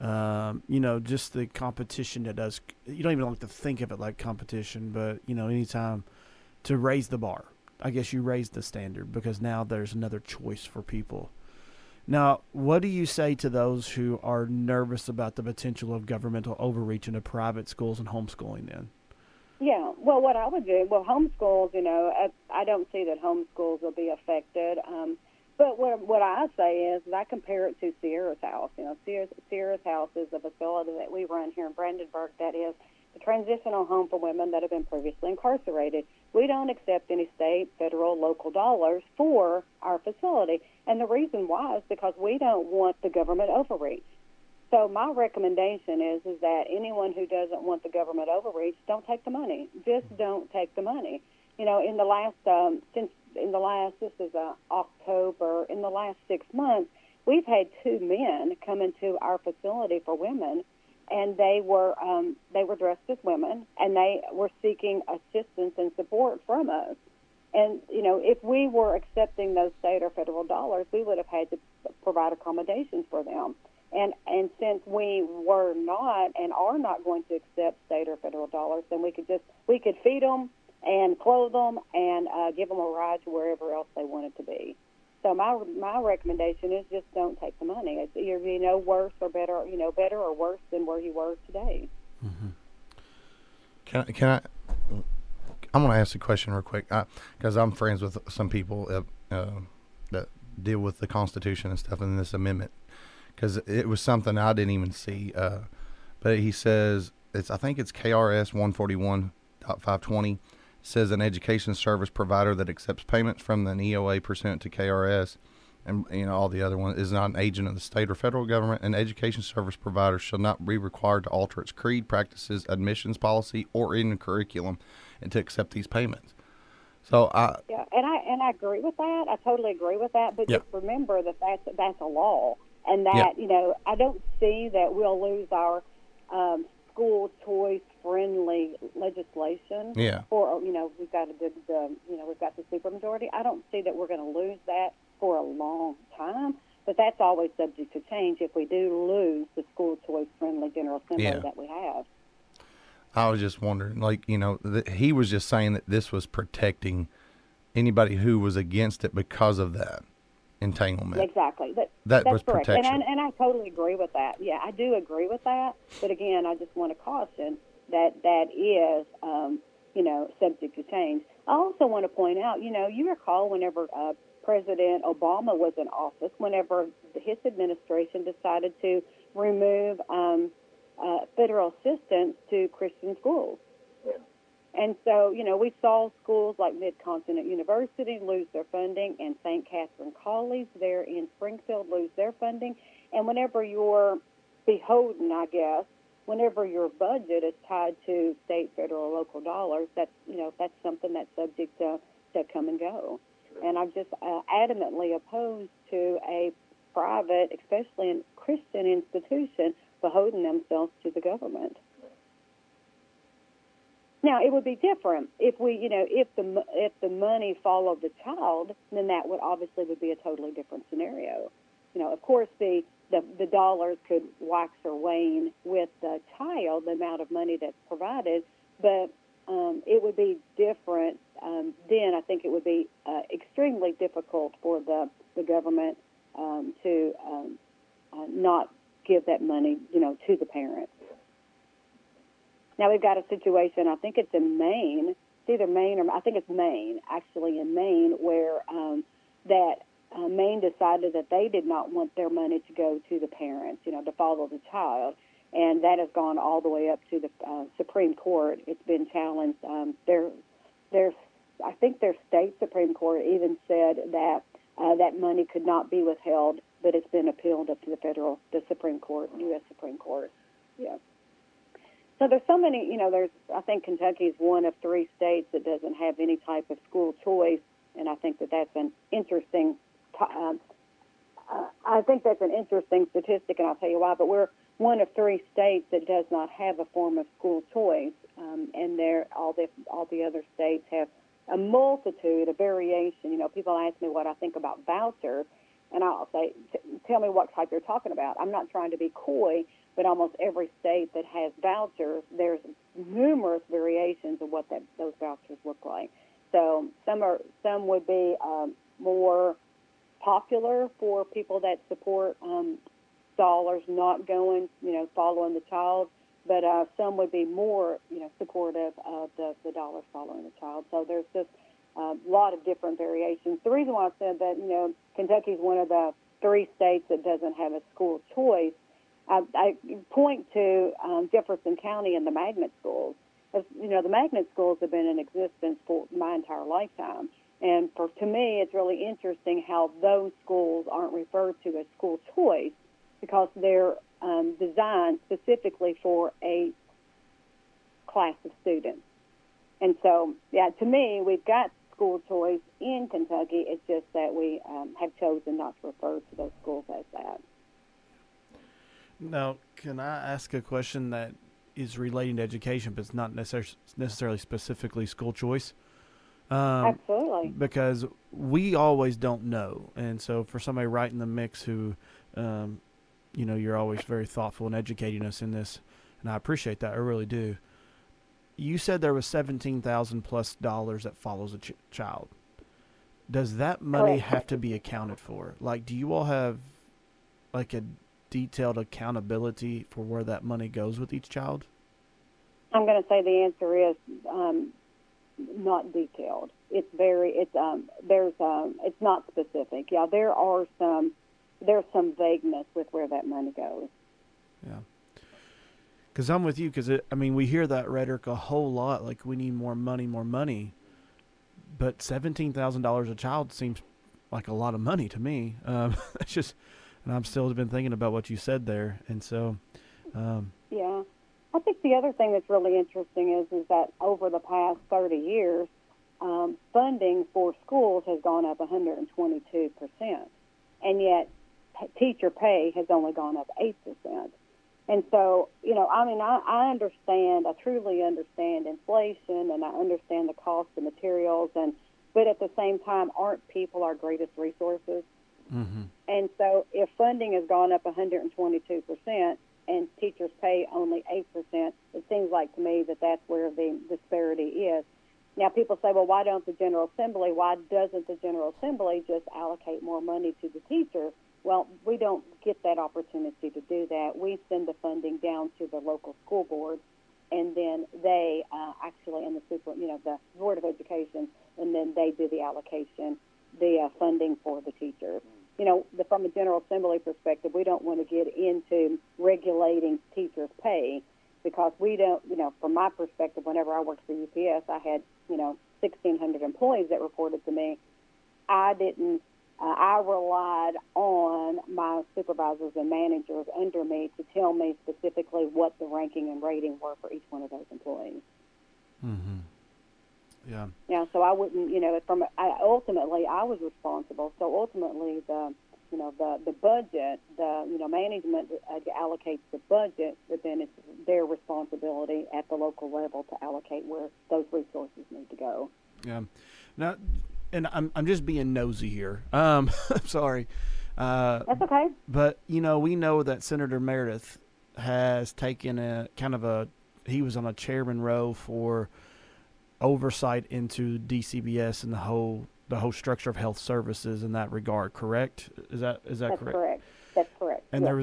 just the competition that does. You don't even like to think of it like competition, but, anytime to raise the bar. I guess you raise the standard because now there's another choice for people. Now, what do you say to those who are nervous about the potential of governmental overreach into private schools and homeschooling then? Yeah, well, what I would do, homeschools, I don't see that homeschools will be affected. But what I say is I compare it to Sierra's House. Sierra's House is a facility that we run here in Brandenburg that is a transitional home for women that have been previously incarcerated. We don't accept any state, federal, local dollars for our facility. And the reason why is because we don't want the government overreach. So my recommendation is that anyone who doesn't want the government overreach, don't take the money. Just don't take the money. In the last, this is October, in the last 6 months, we've had 2 men come into our facility for women, and they were dressed as women, and they were seeking assistance and support from us. And, if we were accepting those state or federal dollars, we would have had to provide accommodations for them. And since we were not and are not going to accept state or federal dollars, then we could feed them and clothe them and give them a ride to wherever else they wanted to be. So my recommendation is just don't take the money. It's either worse or better, better or worse than where you were today. Mm-hmm. Can I? I'm going to ask a question real quick because I'm friends with some people that deal with the Constitution and stuff in this amendment. Because it was something I didn't even see. But he says, I think it's KRS 141.520, says an education service provider that accepts payments from the EOA pursuant to KRS and all the other ones is not an agent of the state or federal government. An education service provider shall not be required to alter its creed, practices, admissions policy, or in curriculum and to accept these payments. So and I agree with that. I totally agree with that. But just remember that that's a law. And that, I don't see that we'll lose our school choice friendly legislation. Yeah. For we've got we've got the supermajority. I don't see that we're going to lose that for a long time. But that's always subject to change if we do lose the school choice friendly General Assembly that we have. I was just wondering, he was just saying that this was protecting anybody who was against it because of that entanglement. Exactly. That's was correct. Protection. And I totally agree with that. Yeah, I do agree with that. But again, I just want to caution that is, subject to change. I also want to point out, you recall whenever President Obama was in office, whenever his administration decided to remove federal assistance to Christian schools. Yeah. And so, we saw schools like Mid-Continent University lose their funding and St. Catherine College there in Springfield lose their funding. And whenever you're beholden, I guess, whenever your budget is tied to state, federal, or local dollars, that's something that's subject to come and go. Sure. And I'm just adamantly opposed to a private, especially a Christian institution, beholden themselves to the government. Now, it would be different if if the money followed the child, then that would obviously be a totally different scenario. Of course, the dollars could wax or wane with the child, the amount of money that's provided, but it would be different. Then I think it would be extremely difficult for the government to not give that money, to the parents. Now, we've got a situation, I think it's in Maine, it's either Maine or I think it's Maine, actually in Maine, where Maine decided that they did not want their money to go to the parents, to follow the child. and that has gone all the way up to the Supreme Court. It's been challenged. I think their state Supreme Court even said that that money could not be withheld, but it's been appealed up to the Supreme Court, U.S. Supreme Court. Yeah. So there's so many, I think Kentucky is one of 3 states that doesn't have any type of school choice, and I think that's an interesting statistic, and I'll tell you why. But we're one of 3 states that does not have a form of school choice, and all the other states have a multitude of variation. People ask me what I think about vouchers, and I'll say, tell me what type you're talking about. I'm not trying to be coy, but almost every state that has vouchers, there's numerous variations of what those vouchers look like. So some would be more popular for people that support dollars not going, following the child, but some would be more, supportive of the dollars following the child. So there's just a lot of different variations. The reason why I said that, Kentucky is one of the 3 states that doesn't have a school choice, I point to Jefferson County and the magnet schools. As, the magnet schools have been in existence for my entire lifetime. And to me, it's really interesting how those schools aren't referred to as school choice because they're designed specifically for a class of students. And so, to me, we've got school choice in Kentucky. It's just that we have chosen not to refer to those schools as that. Now, can I ask a question that is relating to education, but it's not necessarily specifically school choice? Absolutely. Because we always don't know. And so for somebody right in the mix who, you're always very thoughtful in educating us in this, and I appreciate that. I really do. You said there was $17,000 plus that follows a child. Does that money have to be accounted for? Like, do you all have like a detailed accountability for where that money goes with each child? I'm going to say the answer is not detailed. It's not specific. Yeah, there's some vagueness with where that money goes. Yeah. Because I'm with you, we hear that rhetoric a whole lot, like we need more money, but $17,000 a child seems like a lot of money to me. It's just, and I'm still been thinking about what you said there, and so. Yeah, I think the other thing that's really interesting is that over the past 30 years, funding for schools has gone up 122%, and yet teacher pay has only gone up 8%. And so, I understand, I truly understand inflation, and I understand the cost of materials, but at the same time, aren't people our greatest resources? Mm-hmm. And so if funding has gone up 122% and teachers pay only 8%, it seems like to me that that's where the disparity is. Now, people say, well, why doesn't the General Assembly just allocate more money to the teachers? Well, we don't get that opportunity to do that. We send the funding down to the local school board, and then they actually, and the Board of Education, and then they do the allocation, the funding for the teachers. From a General Assembly perspective, we don't want to get into regulating teachers' pay because we don't, from my perspective, whenever I worked for UPS, I had, 1,600 employees that reported to me. I relied on my supervisors and managers under me to tell me specifically what the ranking and rating were for each one of those employees. Mm-hmm. Yeah. Yeah. So I wouldn't, ultimately I was responsible. So ultimately the budget, management allocates the budget, but then it's their responsibility at the local level to allocate where those resources need to go. Yeah. Now, and I'm just being nosy here. Sorry. That's okay. But, we know that Senator Meredith has taken he was on a chairman row for oversight into DCBS and the whole structure of health services in that regard, correct? Is that correct? That's correct. And yes.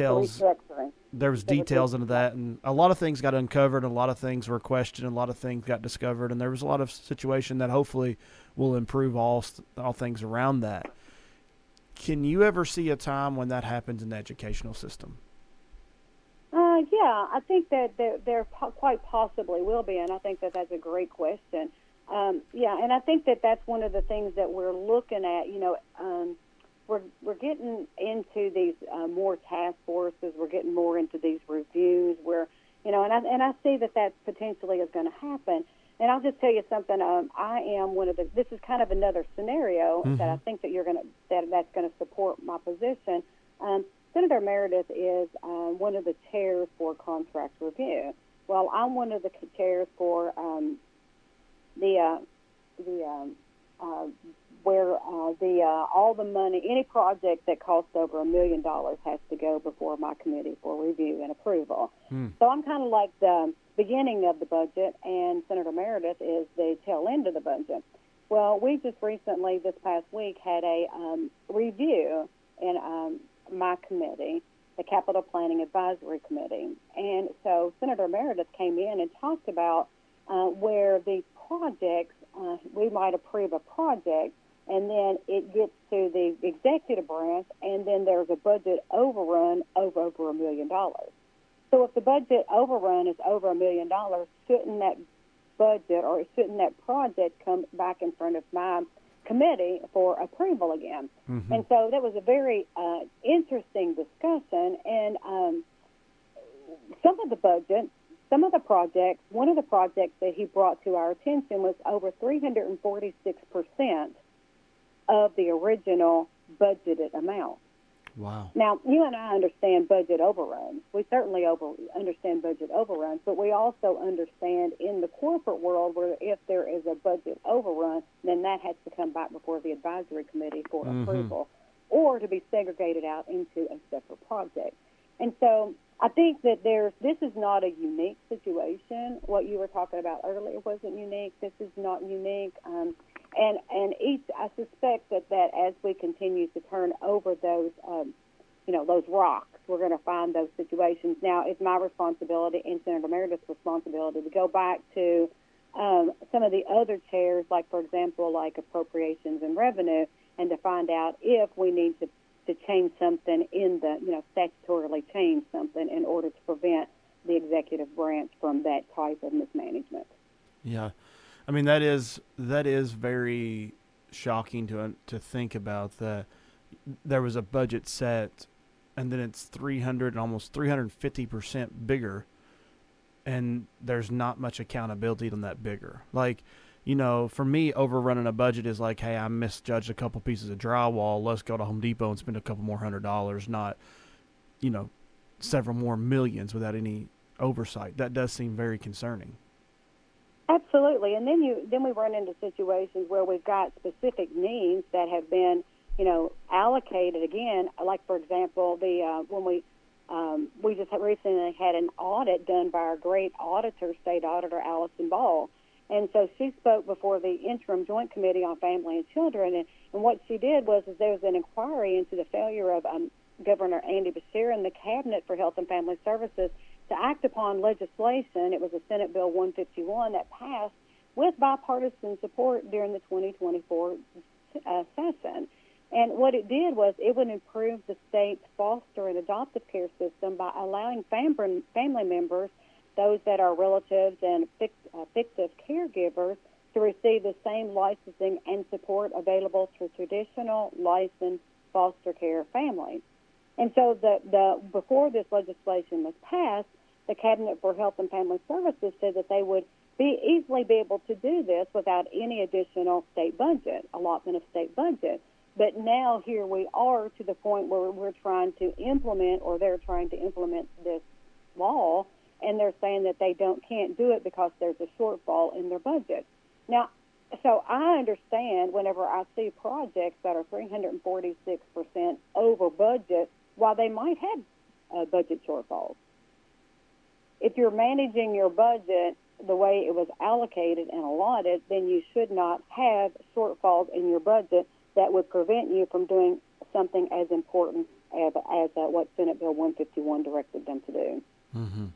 There was details into that, and a lot of things got uncovered, and a lot of things were questioned, and a lot of things got discovered, and there was a lot of situation that hopefully will improve all things around that. Can you ever see a time when that happens in the educational system? Yeah, I think that there quite possibly will be, and I think that that's a great question. Yeah, and I think that that's one of the things that we're looking at. We're getting into these more task forces. We're getting more into these reviews. And I see that potentially is going to happen. And I'll just tell you something. I am one of the. This is kind of another scenario that I think that that's going to support my position. Senator Meredith is one of the chairs for contract review. Well, I'm one of the chairs for where all the money, any project that costs over $1 million has to go before my committee for review and approval. So I'm kind of like the beginning of the budget, and Senator Meredith is the tail end of the budget. Well, we just recently, this past week, had a review in my committee, the Capital Planning Advisory Committee. And so Senator Meredith came in and talked about where the projects, we might approve a project, and then it gets to the executive branch, and then there's a budget overrun of over $1 million. So if the budget overrun is over $1 million, shouldn't that budget or shouldn't that project come back in front of my committee for approval again? And so that was a very interesting discussion. And some of the projects, one of the projects that he brought to our attention was over 346% of the original budgeted amount. Wow. Now, you and I understand budget overruns. We certainly understand budget overruns, but we also understand in the corporate world where if there is a budget overrun, then that has to come back before the advisory committee for approval or to be segregated out into a separate project. And so I think that this is not a unique situation. What you were talking about earlier wasn't unique. This is not unique. And I suspect that as we continue to turn over those rocks, we're going to find those situations. Now, it's my responsibility and Senator Meredith's responsibility to go back to some of the other chairs, like, for example, like appropriations and revenue, and to find out if we need to change something statutorily change something in order to prevent the executive branch from that type of mismanagement. Yeah. I mean, that is very shocking to think about, that there was a budget set and then it's 300 and almost 350% bigger, and there's not much accountability on that bigger. Like, for me, overrunning a budget is like, hey, I misjudged a couple pieces of drywall. Let's go to Home Depot and spend a couple more $100, not, several more millions without any oversight. That does seem very concerning. Absolutely, and then we run into situations where we've got specific needs that have been, allocated again. Like, for example, when we just recently had an audit done by our great auditor, State Auditor Allison Ball, and so she spoke before the Interim Joint Committee on Family and Children, and what she did was there was an inquiry into the failure of Governor Andy Beshear and the Cabinet for Health and Family Services to act upon legislation. It was a Senate Bill 151 that passed with bipartisan support during the 2024 session. And what it did was it would improve the state's foster and adoptive care system by allowing family members, those that are relatives and fictive caregivers, to receive the same licensing and support available to traditional licensed foster care families. And so before this legislation was passed, the Cabinet for Health and Family Services said that they would easily be able to do this without any additional state budget, allotment of state budget. But now here we are to the point where we're trying to implement, or they're trying to implement this law, and they're saying that they can't do it because there's a shortfall in their budget. Now, so I understand whenever I see projects that are 346% over budget, why they might have budget shortfalls. If you're managing your budget the way it was allocated and allotted, then you should not have shortfalls in your budget that would prevent you from doing something as important as what Senate Bill 151 directed them to do. Mm-hmm.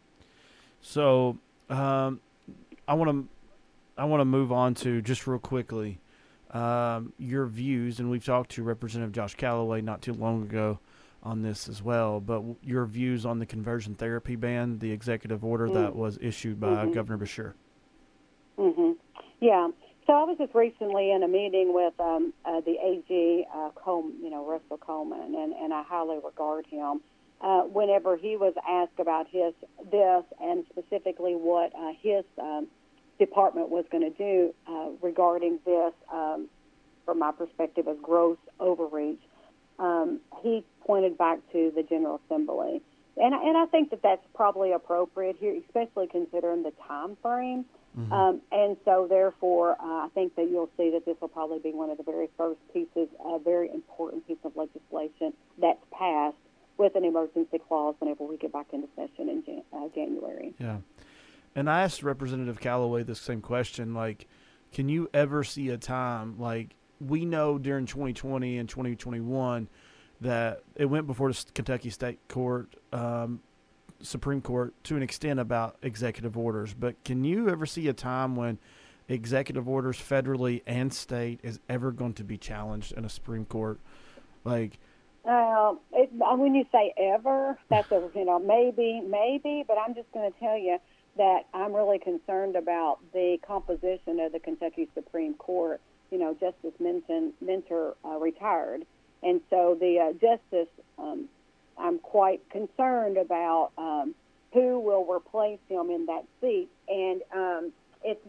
So I want to move on to, just real quickly, your views, and we've talked to Representative Josh Callaway not too long ago on this as well. But your views on the conversion therapy ban, the executive order that was issued by Governor Beshear. Yeah. So I was just recently in a meeting with the AG, Russell Coleman, and I highly regard him. Whenever he was asked about this and specifically what his department was going to do regarding this, from my perspective, as gross overreach, he pointed back to the General Assembly. And I think that that's probably appropriate here, especially considering the time frame. And so, therefore, I think that you'll see that this will probably be one of the very first pieces, a very important piece of legislation that's passed with an emergency clause whenever we get back into session in January. Yeah. And I asked Representative Callaway this same question, like, can you ever see a time, like, we know during 2020 and 2021 that it went before the Kentucky State Court, Supreme Court, to an extent about executive orders, but can you ever see a time when executive orders federally and state is ever going to be challenged in a Supreme Court? Like, when you say ever, that's maybe, but I'm just going to tell you that I'm really concerned about the composition of the Kentucky Supreme Court. You know, Justice Minter retired, and so the justice, I'm quite concerned about who will replace him in that seat. And if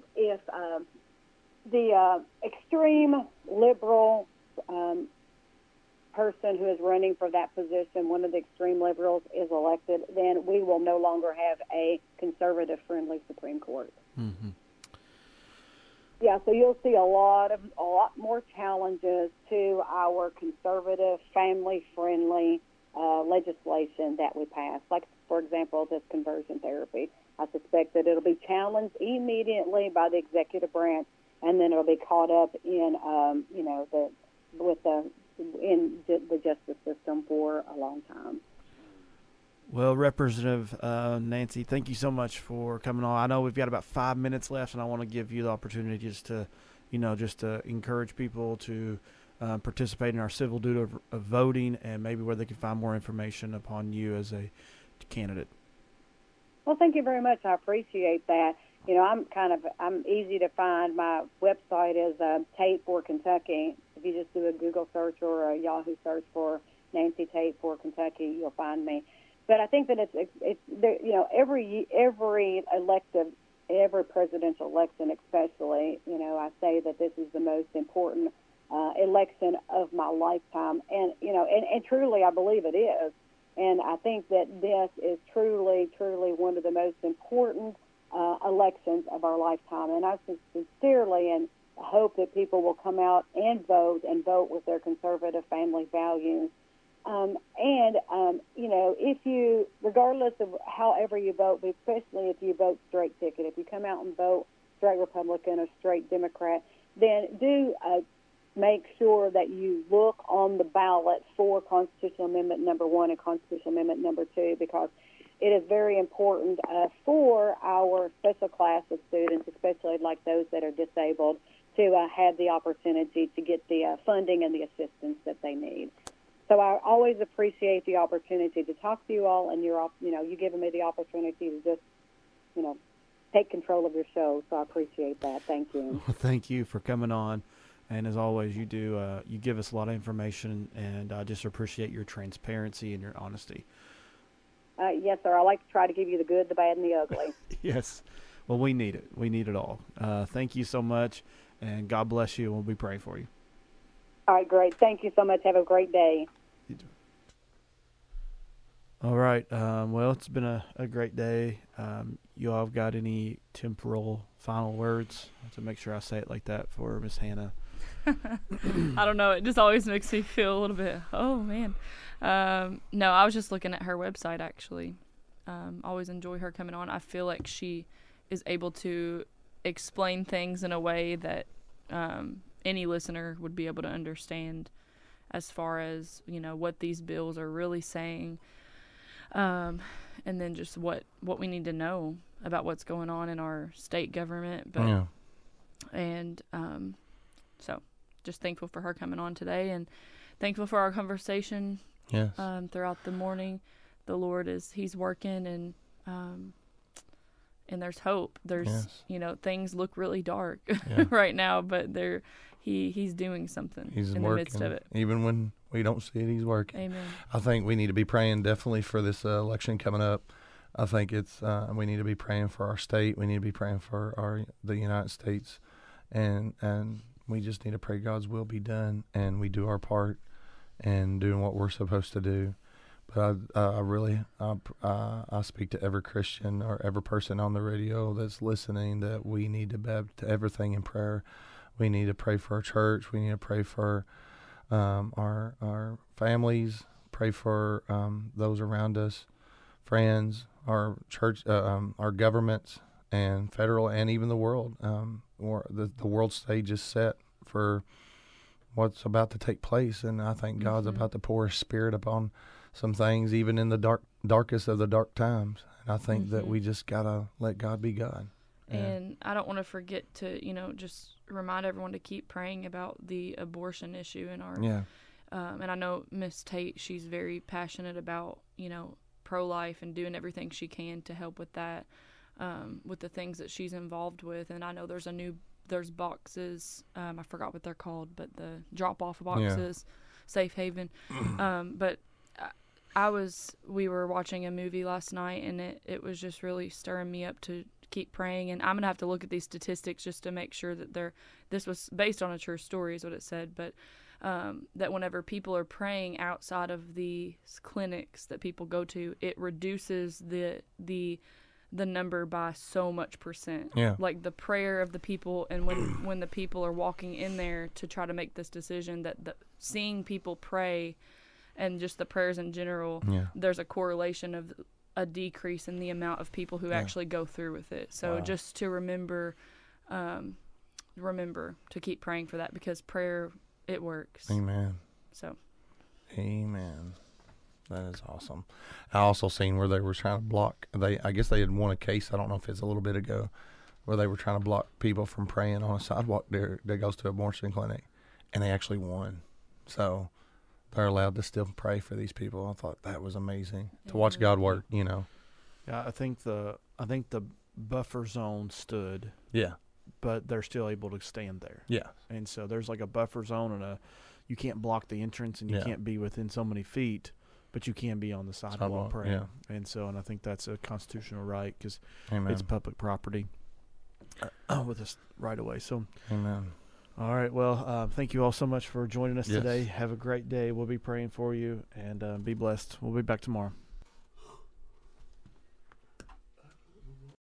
the extreme liberal person who is running for that position, one of the extreme liberals, is elected, then we will no longer have a conservative-friendly Supreme Court. Mm-hmm. Yeah, so you'll see a lot more challenges to our conservative, family-friendly legislation that we pass. Like, for example, this conversion therapy. I suspect that it'll be challenged immediately by the executive branch, and then it'll be caught up in, the justice system for a long time. Well, Representative Nancy, thank you so much for coming on. I know we've got about 5 minutes left, and I want to give you the opportunity just to encourage people to participate in our civil duty of voting, and maybe where they can find more information upon you as a candidate. Well, thank you very much. I appreciate that. You know, I'm easy to find. My website is Tate for Kentucky. If you just do a Google search or a Yahoo search for Nancy Tate for Kentucky, you'll find me. But I think that it's every presidential election, especially, I say that this is the most important election of my lifetime, and truly I believe it is. And I think that this is truly, truly one of the most important elections of our lifetime. And I sincerely and hope that people will come out and vote with their conservative family values. If you, regardless of however you vote, but especially if you vote straight ticket, if you come out and vote straight Republican or straight Democrat, then do make sure that you look on the ballot for Constitutional Amendment number 1 and Constitutional Amendment number 2, because it is very important for our special class of students, especially like those that are disabled, to have the opportunity to get the funding and the assistance that they need. So I always appreciate the opportunity to talk to you all, and you giving me the opportunity to just, take control of your show. So I appreciate that. Thank you. Well, thank you for coming on. And as always, you give us a lot of information, and I just appreciate your transparency and your honesty. Yes, sir. I like to try to give you the good, the bad, and the ugly. Yes. Well, we need it. We need it all. Thank you so much, and God bless you, and we'll be praying for you. All right, great. Thank you so much. Have a great day. You too. All right. Well, it's been a great day. You all have got any temporal final words? I have to make sure I say it like that for Miss Hannah. I don't know. It just always makes me feel a little bit, oh, man. No, I was just looking at her website, actually. Always enjoy her coming on. I feel like she is able to explain things in a way that any listener would be able to understand, as far as, what these bills are really saying, and then just what we need to know about what's going on in our state government. But yeah. And so just thankful for her coming on today, and thankful for our conversation Yes. Throughout the morning, the Lord He's working, and there's hope. There's, things look really dark right now, but He's doing something in the midst of it. Even when we don't see it, He's working. Amen. I think we need to be praying definitely for this election coming up. I think it's we need to be praying for our state. We need to be praying for the United States, and we just need to pray God's will be done, and we do our part and doing what we're supposed to do. But I speak to every Christian or every person on the radio that's listening that we need to be to everything in prayer. We need to pray for our church. We need to pray for our families. Pray for those around us, friends, our church, our governments, and federal, and even the world. The world stage is set for what's about to take place, and I think God's about to pour His Spirit upon some things, even in the darkest of the dark times. And I think that we just gotta let God be God. And I don't want to forget to, just remind everyone to keep praying about the abortion issue in our. Yeah. And I know Miss Tate, she's very passionate about, pro-life and doing everything she can to help with that, with the things that she's involved with. And I know there's boxes, I forgot what they're called, but the drop-off boxes, Safe Haven. But we were watching a movie last night, and it was just really stirring me up to keep praying. And I'm going to have to look at these statistics just to make sure that this was based on a true story is what it said. But that whenever people are praying outside of the clinics that people go to, it reduces the number by so much percent. Yeah. Like the prayer of the people, and when the people are walking in there to try to make this decision, that seeing people pray and just the prayers in general, there's a correlation of a decrease in the amount of people who actually go through with it. So just to remember to keep praying for that, because prayer, it works. Amen. So. Amen. That is awesome. I also seen where they were trying to block. I guess they had won a case. I don't know if it's a little bit ago, where they were trying to block people from praying on a sidewalk there that goes to an abortion clinic, and they actually won. So they're allowed to still pray for these people. I thought that was amazing to watch God work. Yeah, I think the buffer zone stood. Yeah. But they're still able to stand there. Yeah. And so there's like a buffer zone, and you can't block the entrance, and you can't be within so many feet, but you can be on the sidewalk praying. Yeah. And I think that's a constitutional right, because it's public property with us right away. So, amen. All right. Well, thank you all so much for joining us today. Have a great day. We'll be praying for you, and be blessed. We'll be back tomorrow.